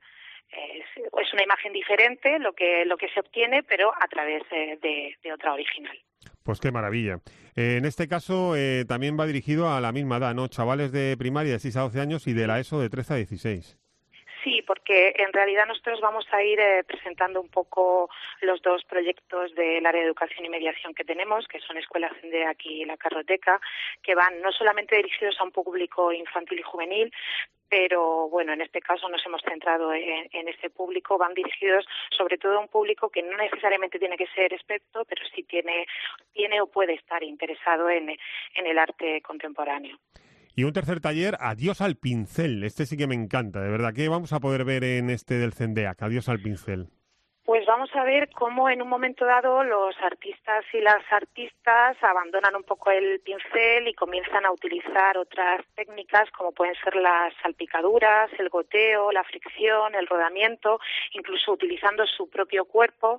Es una imagen diferente lo que se obtiene, pero a través de otra original. Pues qué maravilla. En este caso también va dirigido a la misma edad, ¿no? Chavales de primaria de 6 a 12 años y de la ESO de 13 a 16. Sí, porque en realidad nosotros vamos a ir presentando un poco los dos proyectos del área de educación y mediación que tenemos, que son Escuela Cendea aquí y La Carroteca, que van no solamente dirigidos a un público infantil y juvenil, pero bueno, en este caso nos hemos centrado en este público. Van dirigidos sobre todo a un público que no necesariamente tiene que ser experto, pero sí tiene o puede estar interesado en el arte contemporáneo. Y un tercer taller, Adiós al pincel. Este sí que me encanta, de verdad. ¿Qué vamos a poder ver en este del CENDEAC, Adiós al pincel? Pues vamos a ver cómo en un momento dado los artistas y las artistas abandonan un poco el pincel y comienzan a utilizar otras técnicas como pueden ser las salpicaduras, el goteo, la fricción, el rodamiento, incluso utilizando su propio cuerpo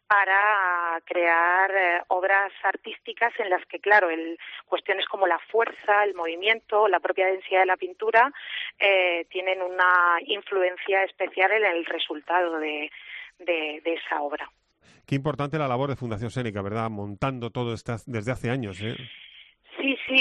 para crear obras artísticas en las que, claro, cuestiones como la fuerza, el movimiento, la propia densidad de la pintura tienen una influencia especial en el resultado de esa obra. Qué importante la labor de Fundación Seneca, ¿verdad? Montando todo esto desde hace años, ¿eh? Sí,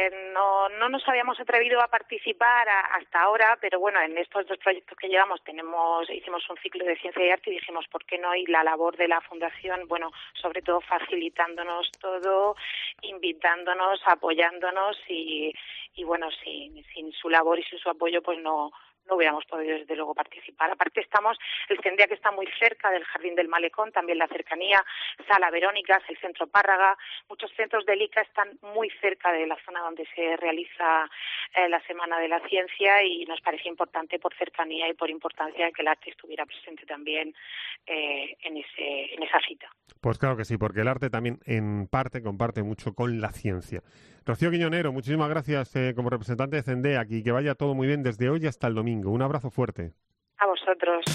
no nos habíamos atrevido a participar hasta ahora, pero bueno, en estos dos proyectos que llevamos hicimos un ciclo de ciencia y arte y dijimos, ¿por qué no? Y la labor de la Fundación, bueno, sobre todo facilitándonos todo, invitándonos, apoyándonos y bueno, sin su labor y sin su apoyo, pues no hubiéramos podido desde luego participar. Aparte el CENDEAC que está muy cerca del Jardín del Malecón, también la cercanía, Sala Verónicas, el Centro Párraga, muchos centros del ICA están muy cerca de la zona donde se realiza la Semana de la Ciencia y nos parece importante por cercanía y por importancia que el arte estuviera presente también en esa cita. Pues claro que sí, porque el arte también en parte comparte mucho con la ciencia. Rocío Quiñonero, muchísimas gracias como representante de CENDEAC y que vaya todo muy bien desde hoy hasta el domingo. Un abrazo fuerte. A vosotros.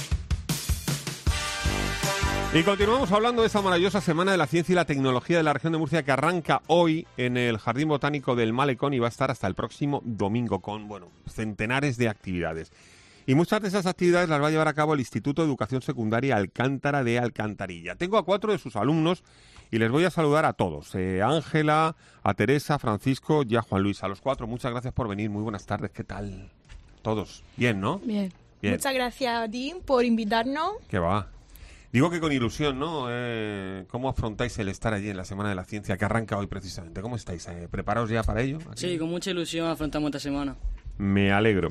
Y continuamos hablando de esa maravillosa Semana de la Ciencia y la Tecnología de la región de Murcia que arranca hoy en el Jardín Botánico del Malecón y va a estar hasta el próximo domingo con, centenares de actividades. Y muchas de esas actividades las va a llevar a cabo el Instituto de Educación Secundaria Alcántara de Alcantarilla. Tengo a 4 de sus alumnos y les voy a saludar a todos. Ángela, a Teresa, Francisco y a Juan Luis. A los 4, muchas gracias por venir. Muy buenas tardes. ¿Qué tal? Todos. Bien, ¿no? Bien. Bien. Muchas gracias a ti por invitarnos. ¿Qué va? Digo que con ilusión, ¿no? ¿Cómo afrontáis el estar allí en la Semana de la Ciencia que arranca hoy precisamente? ¿Cómo estáis? ¿Preparados ya para ello? ¿Aquí? Sí, con mucha ilusión afrontamos esta semana. Me alegro.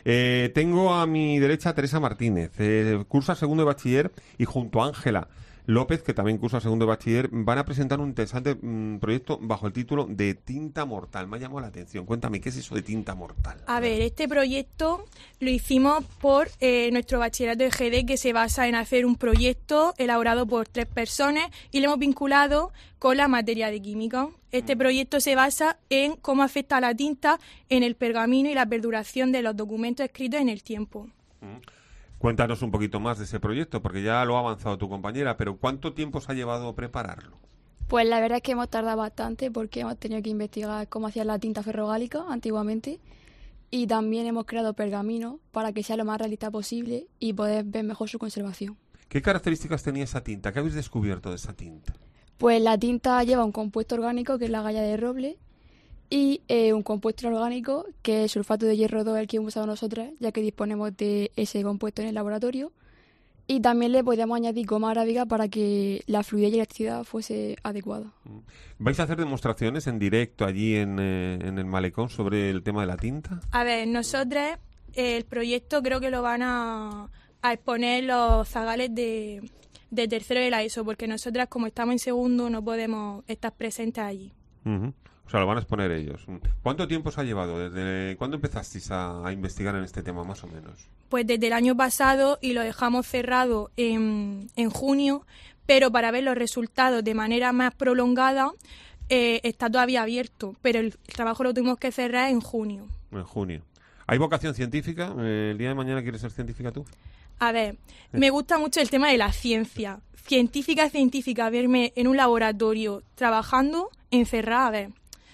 Tengo a mi derecha a Teresa Martínez, cursa segundo de bachiller, y junto a Ángela López, que también cursa segundo de bachiller, van a presentar un interesante proyecto bajo el título de Tinta Mortal. Me ha llamado la atención. Cuéntame, ¿qué es eso de Tinta Mortal? A ver, este proyecto lo hicimos por nuestro bachillerato de GD, que se basa en hacer un proyecto elaborado por 3 personas y lo hemos vinculado con la materia de química. Este proyecto se basa en cómo afecta la tinta en el pergamino y la perduración de los documentos escritos en el tiempo. Cuéntanos un poquito más de ese proyecto, porque ya lo ha avanzado tu compañera, pero ¿cuánto tiempo os ha llevado prepararlo? Pues la verdad es que hemos tardado bastante porque hemos tenido que investigar cómo hacían la tinta ferrogálica antiguamente y también hemos creado pergamino para que sea lo más realista posible y poder ver mejor su conservación. ¿Qué características tenía esa tinta? ¿Qué habéis descubierto de esa tinta? Pues la tinta lleva un compuesto orgánico que es la galla de roble y un compuesto inorgánico que es el sulfato de hierro 2, el que hemos usado nosotras, ya que disponemos de ese compuesto en el laboratorio. Y también le podíamos añadir goma arábiga para que la fluidez y electricidad fuese adecuada. ¿Vais a hacer demostraciones en directo allí en el Malecón sobre el tema de la tinta? A ver, nosotros el proyecto creo que lo van a exponer los zagales de tercero de la ESO, porque nosotras como estamos en segundo no podemos estar presentes allí. O sea, lo van a exponer ellos. ¿Cuánto tiempo os ha llevado? ¿Desde cuándo empezasteis a investigar en este tema, más o menos? Pues desde el año pasado y lo dejamos cerrado en junio, pero para ver los resultados de manera más prolongada está todavía abierto, pero el trabajo lo tuvimos que cerrar en junio. En junio. ¿Hay vocación científica? ¿El día de mañana quieres ser científica tú? A ver, me gusta mucho el tema de la ciencia. Científica, verme en un laboratorio trabajando encerrado,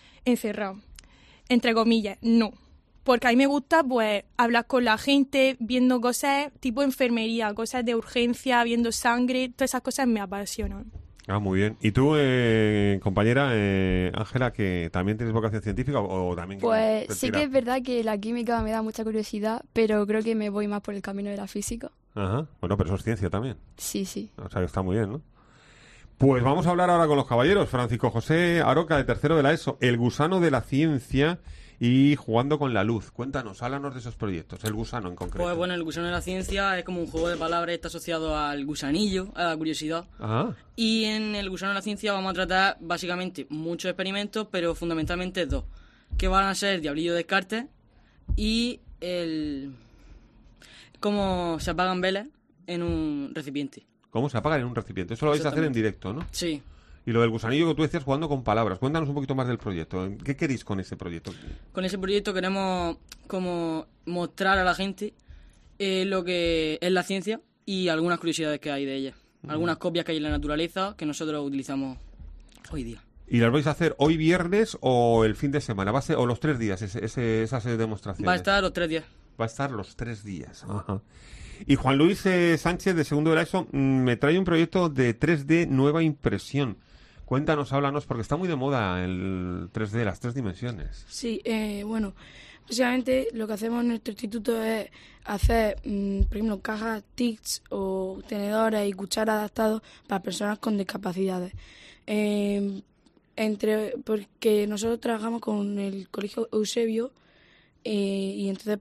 entre comillas, no. Porque a mí me gusta pues hablar con la gente, viendo cosas tipo enfermería, cosas de urgencia, viendo sangre, todas esas cosas me apasionan. Muy bien. ¿Y tú, compañera Ángela, que también tienes vocación científica o también? Pues sí que es verdad que la química me da mucha curiosidad, pero creo que me voy más por el camino de la física. Ajá. Bueno, pero eso es ciencia también. Sí, sí. O sea, que está muy bien, ¿no? Pues vamos a hablar ahora con los caballeros. Francisco José Aroca, de tercero de la ESO, el gusano de la ciencia y jugando con la luz. Cuéntanos, háblanos de esos proyectos, el gusano en concreto. Pues bueno, el gusano de la ciencia es como un juego de palabras, está asociado al gusanillo, a la curiosidad. Ajá. Y en el gusano de la ciencia vamos a tratar básicamente muchos experimentos, pero fundamentalmente 2, que van a ser el diablillo de Descartes y el cómo se apagan velas en un recipiente. ¿Cómo se apagan en un recipiente? Eso lo vais a hacer en directo, ¿no? Sí. Y lo del gusanillo que tú decías jugando con palabras. Cuéntanos un poquito más del proyecto. ¿Qué queréis con ese proyecto? Con ese proyecto queremos como mostrar a la gente lo que es la ciencia y algunas curiosidades que hay de ella. Algunas copias que hay en la naturaleza que nosotros utilizamos hoy día. ¿Y las vais a hacer hoy viernes o el fin de semana? ¿Va a ser, o los 3 días esas demostraciones? Va a estar los 3 días. Va a estar los 3 días. Ajá. Y Juan Luis Sánchez, de segundo de la ESO, me trae un proyecto de 3D nueva impresión. Cuéntanos, háblanos, porque está muy de moda el 3D, las 3 dimensiones. Sí, bueno, básicamente lo que hacemos en nuestro instituto es hacer, por ejemplo, cajas, TICs o tenedores y cucharas adaptados para personas con discapacidades. Porque nosotros trabajamos con el Colegio Eusebio y entonces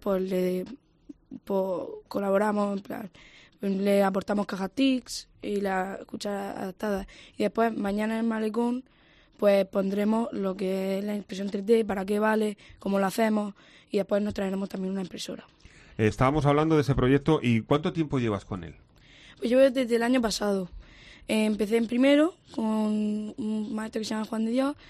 colaboramos, en plan, le aportamos cajas TICs y las cucharas adaptadas. Y después, mañana en el malecón, pues pondremos lo que es la impresión 3D, para qué vale, cómo lo hacemos, y después nos traeremos también una impresora. Estábamos hablando de ese proyecto, ¿y cuánto tiempo llevas con él? Pues yo desde el año pasado. Empecé en primero con un maestro que se llama Juan de Dios,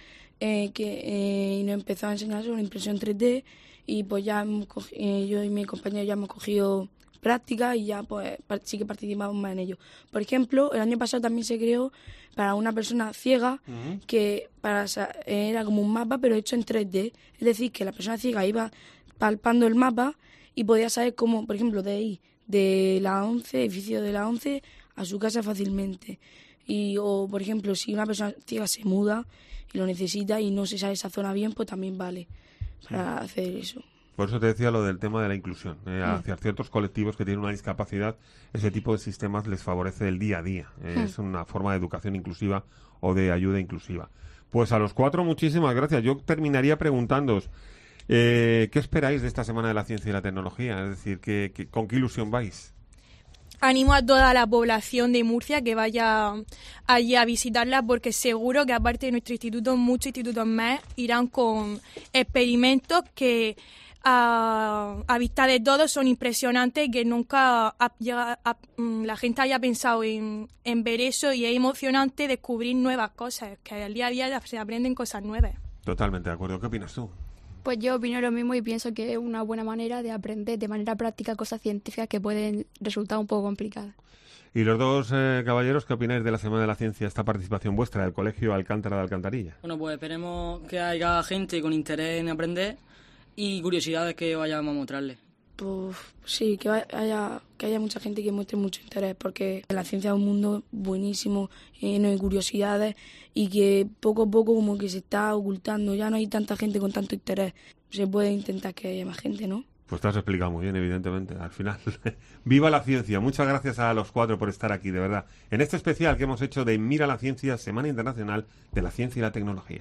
y nos empezó a enseñar sobre impresión 3D, y pues ya yo y mi compañero ya hemos cogido práctica y ya pues sí que participamos más en ello. Por ejemplo, el año pasado también se creó para una persona ciega, que era como un mapa pero hecho en 3D, es decir, que la persona ciega iba palpando el mapa y podía saber cómo, por ejemplo, de ahí, de la 11, edificio de la 11, a su casa fácilmente. O, por ejemplo, si una persona ciega se muda y lo necesita y no se sabe esa zona bien, pues también vale para hacer eso. Por eso te decía lo del tema de la inclusión. Hacia ciertos colectivos que tienen una discapacidad, ese tipo de sistemas les favorece el día a día. Es una forma de educación inclusiva o de ayuda inclusiva. Pues a los 4, muchísimas gracias. Yo terminaría preguntándoos, ¿qué esperáis de esta Semana de la Ciencia y la Tecnología? Es decir, ¿con qué ilusión vais? Animo a toda la población de Murcia que vaya allí a visitarla, porque seguro que aparte de nuestro instituto, muchos institutos más irán con experimentos que a vista de todos son impresionantes y que nunca la gente haya pensado en ver eso, y es emocionante descubrir nuevas cosas, que al día a día se aprenden cosas nuevas. Totalmente de acuerdo. ¿Qué opinas tú? Pues yo opino lo mismo y pienso que es una buena manera de aprender de manera práctica cosas científicas que pueden resultar un poco complicadas. Y los dos caballeros, ¿qué opináis de la Semana de la Ciencia, esta participación vuestra del Colegio Alcántara de Alcantarilla? Bueno, pues esperemos que haya gente con interés en aprender y curiosidades que vayamos a mostrarles. Pues sí, que haya mucha gente que muestre mucho interés, porque la ciencia es un mundo buenísimo, lleno de curiosidades, y que poco a poco como que se está ocultando. Ya no hay tanta gente con tanto interés. Se puede intentar que haya más gente, ¿no? Pues te has explicado muy bien, evidentemente, al final. ¡Viva la ciencia! Muchas gracias a los 4 por estar aquí, de verdad. En este especial que hemos hecho de Mira la Ciencia, Semana Internacional de la Ciencia y la Tecnología.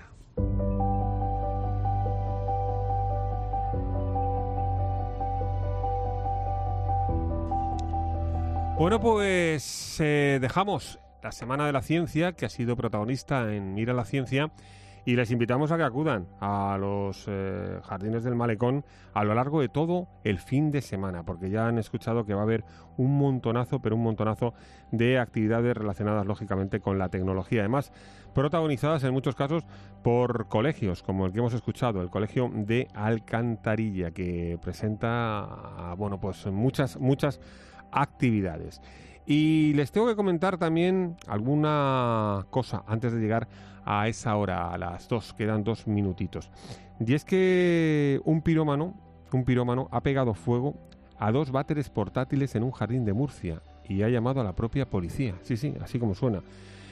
Bueno, pues dejamos la Semana de la Ciencia, que ha sido protagonista en Mira la Ciencia, y les invitamos a que acudan a los jardines del Malecón a lo largo de todo el fin de semana, porque ya han escuchado que va a haber un montonazo de actividades relacionadas, lógicamente, con la tecnología. Además, protagonizadas en muchos casos por colegios, como el que hemos escuchado, el Colegio de Alcantarilla, que presenta, pues muchas actividades. Y les tengo que comentar también alguna cosa antes de llegar a esa hora, a las 2, quedan 2 minutitos. Y es que un pirómano ha pegado fuego a 2 váteres portátiles en un jardín de Murcia y ha llamado a la propia policía. Sí, así como suena.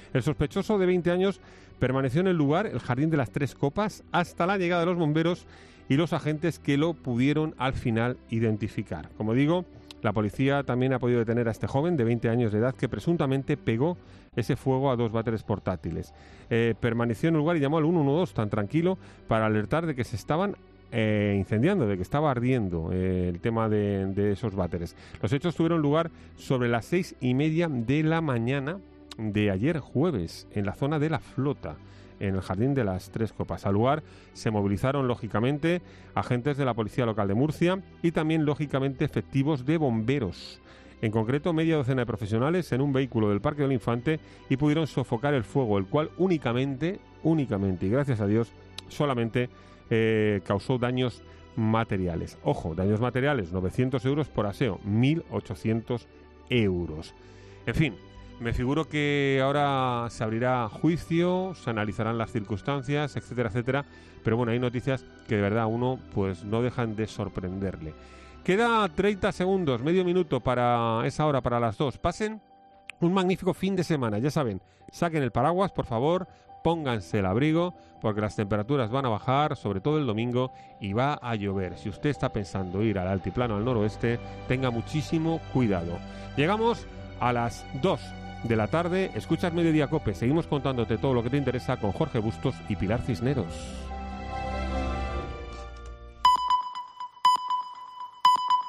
El sospechoso de 20 años permaneció en el lugar, el Jardín de las Tres Copas, hasta la llegada de los bomberos y los agentes que lo pudieron al final identificar. Como digo, la policía también ha podido detener a este joven de 20 años de edad que presuntamente pegó ese fuego a 2 váteres portátiles. Permaneció en el lugar y llamó al 112 tan tranquilo para alertar de que se estaban incendiando, de que estaba ardiendo el tema de esos váteres. Los hechos tuvieron lugar sobre las 6:30 de la mañana de ayer jueves en la zona de La Flota, en el Jardín de las Tres Copas. Al lugar se movilizaron lógicamente agentes de la Policía Local de Murcia y también lógicamente efectivos de bomberos. En concreto, media docena de profesionales en un vehículo del Parque del Infante y pudieron sofocar el fuego, el cual únicamente y gracias a Dios solamente causó daños materiales. Ojo, daños materiales, 900 euros por aseo, 1.800 euros. En fin, me figuro que ahora se abrirá juicio, se analizarán las circunstancias, etcétera, etcétera. Pero bueno, hay noticias que de verdad a uno pues no dejan de sorprenderle. Queda 30 segundos, medio minuto para esa hora, para las 2. Pasen un magnífico fin de semana, ya saben, saquen el paraguas, por favor, pónganse el abrigo, porque las temperaturas van a bajar, sobre todo el domingo, y va a llover. Si usted está pensando ir al altiplano al noroeste, tenga muchísimo cuidado. Llegamos a las 2 de la tarde, escuchas Mediodía Cope, seguimos contándote todo lo que te interesa con Jorge Bustos y Pilar Cisneros.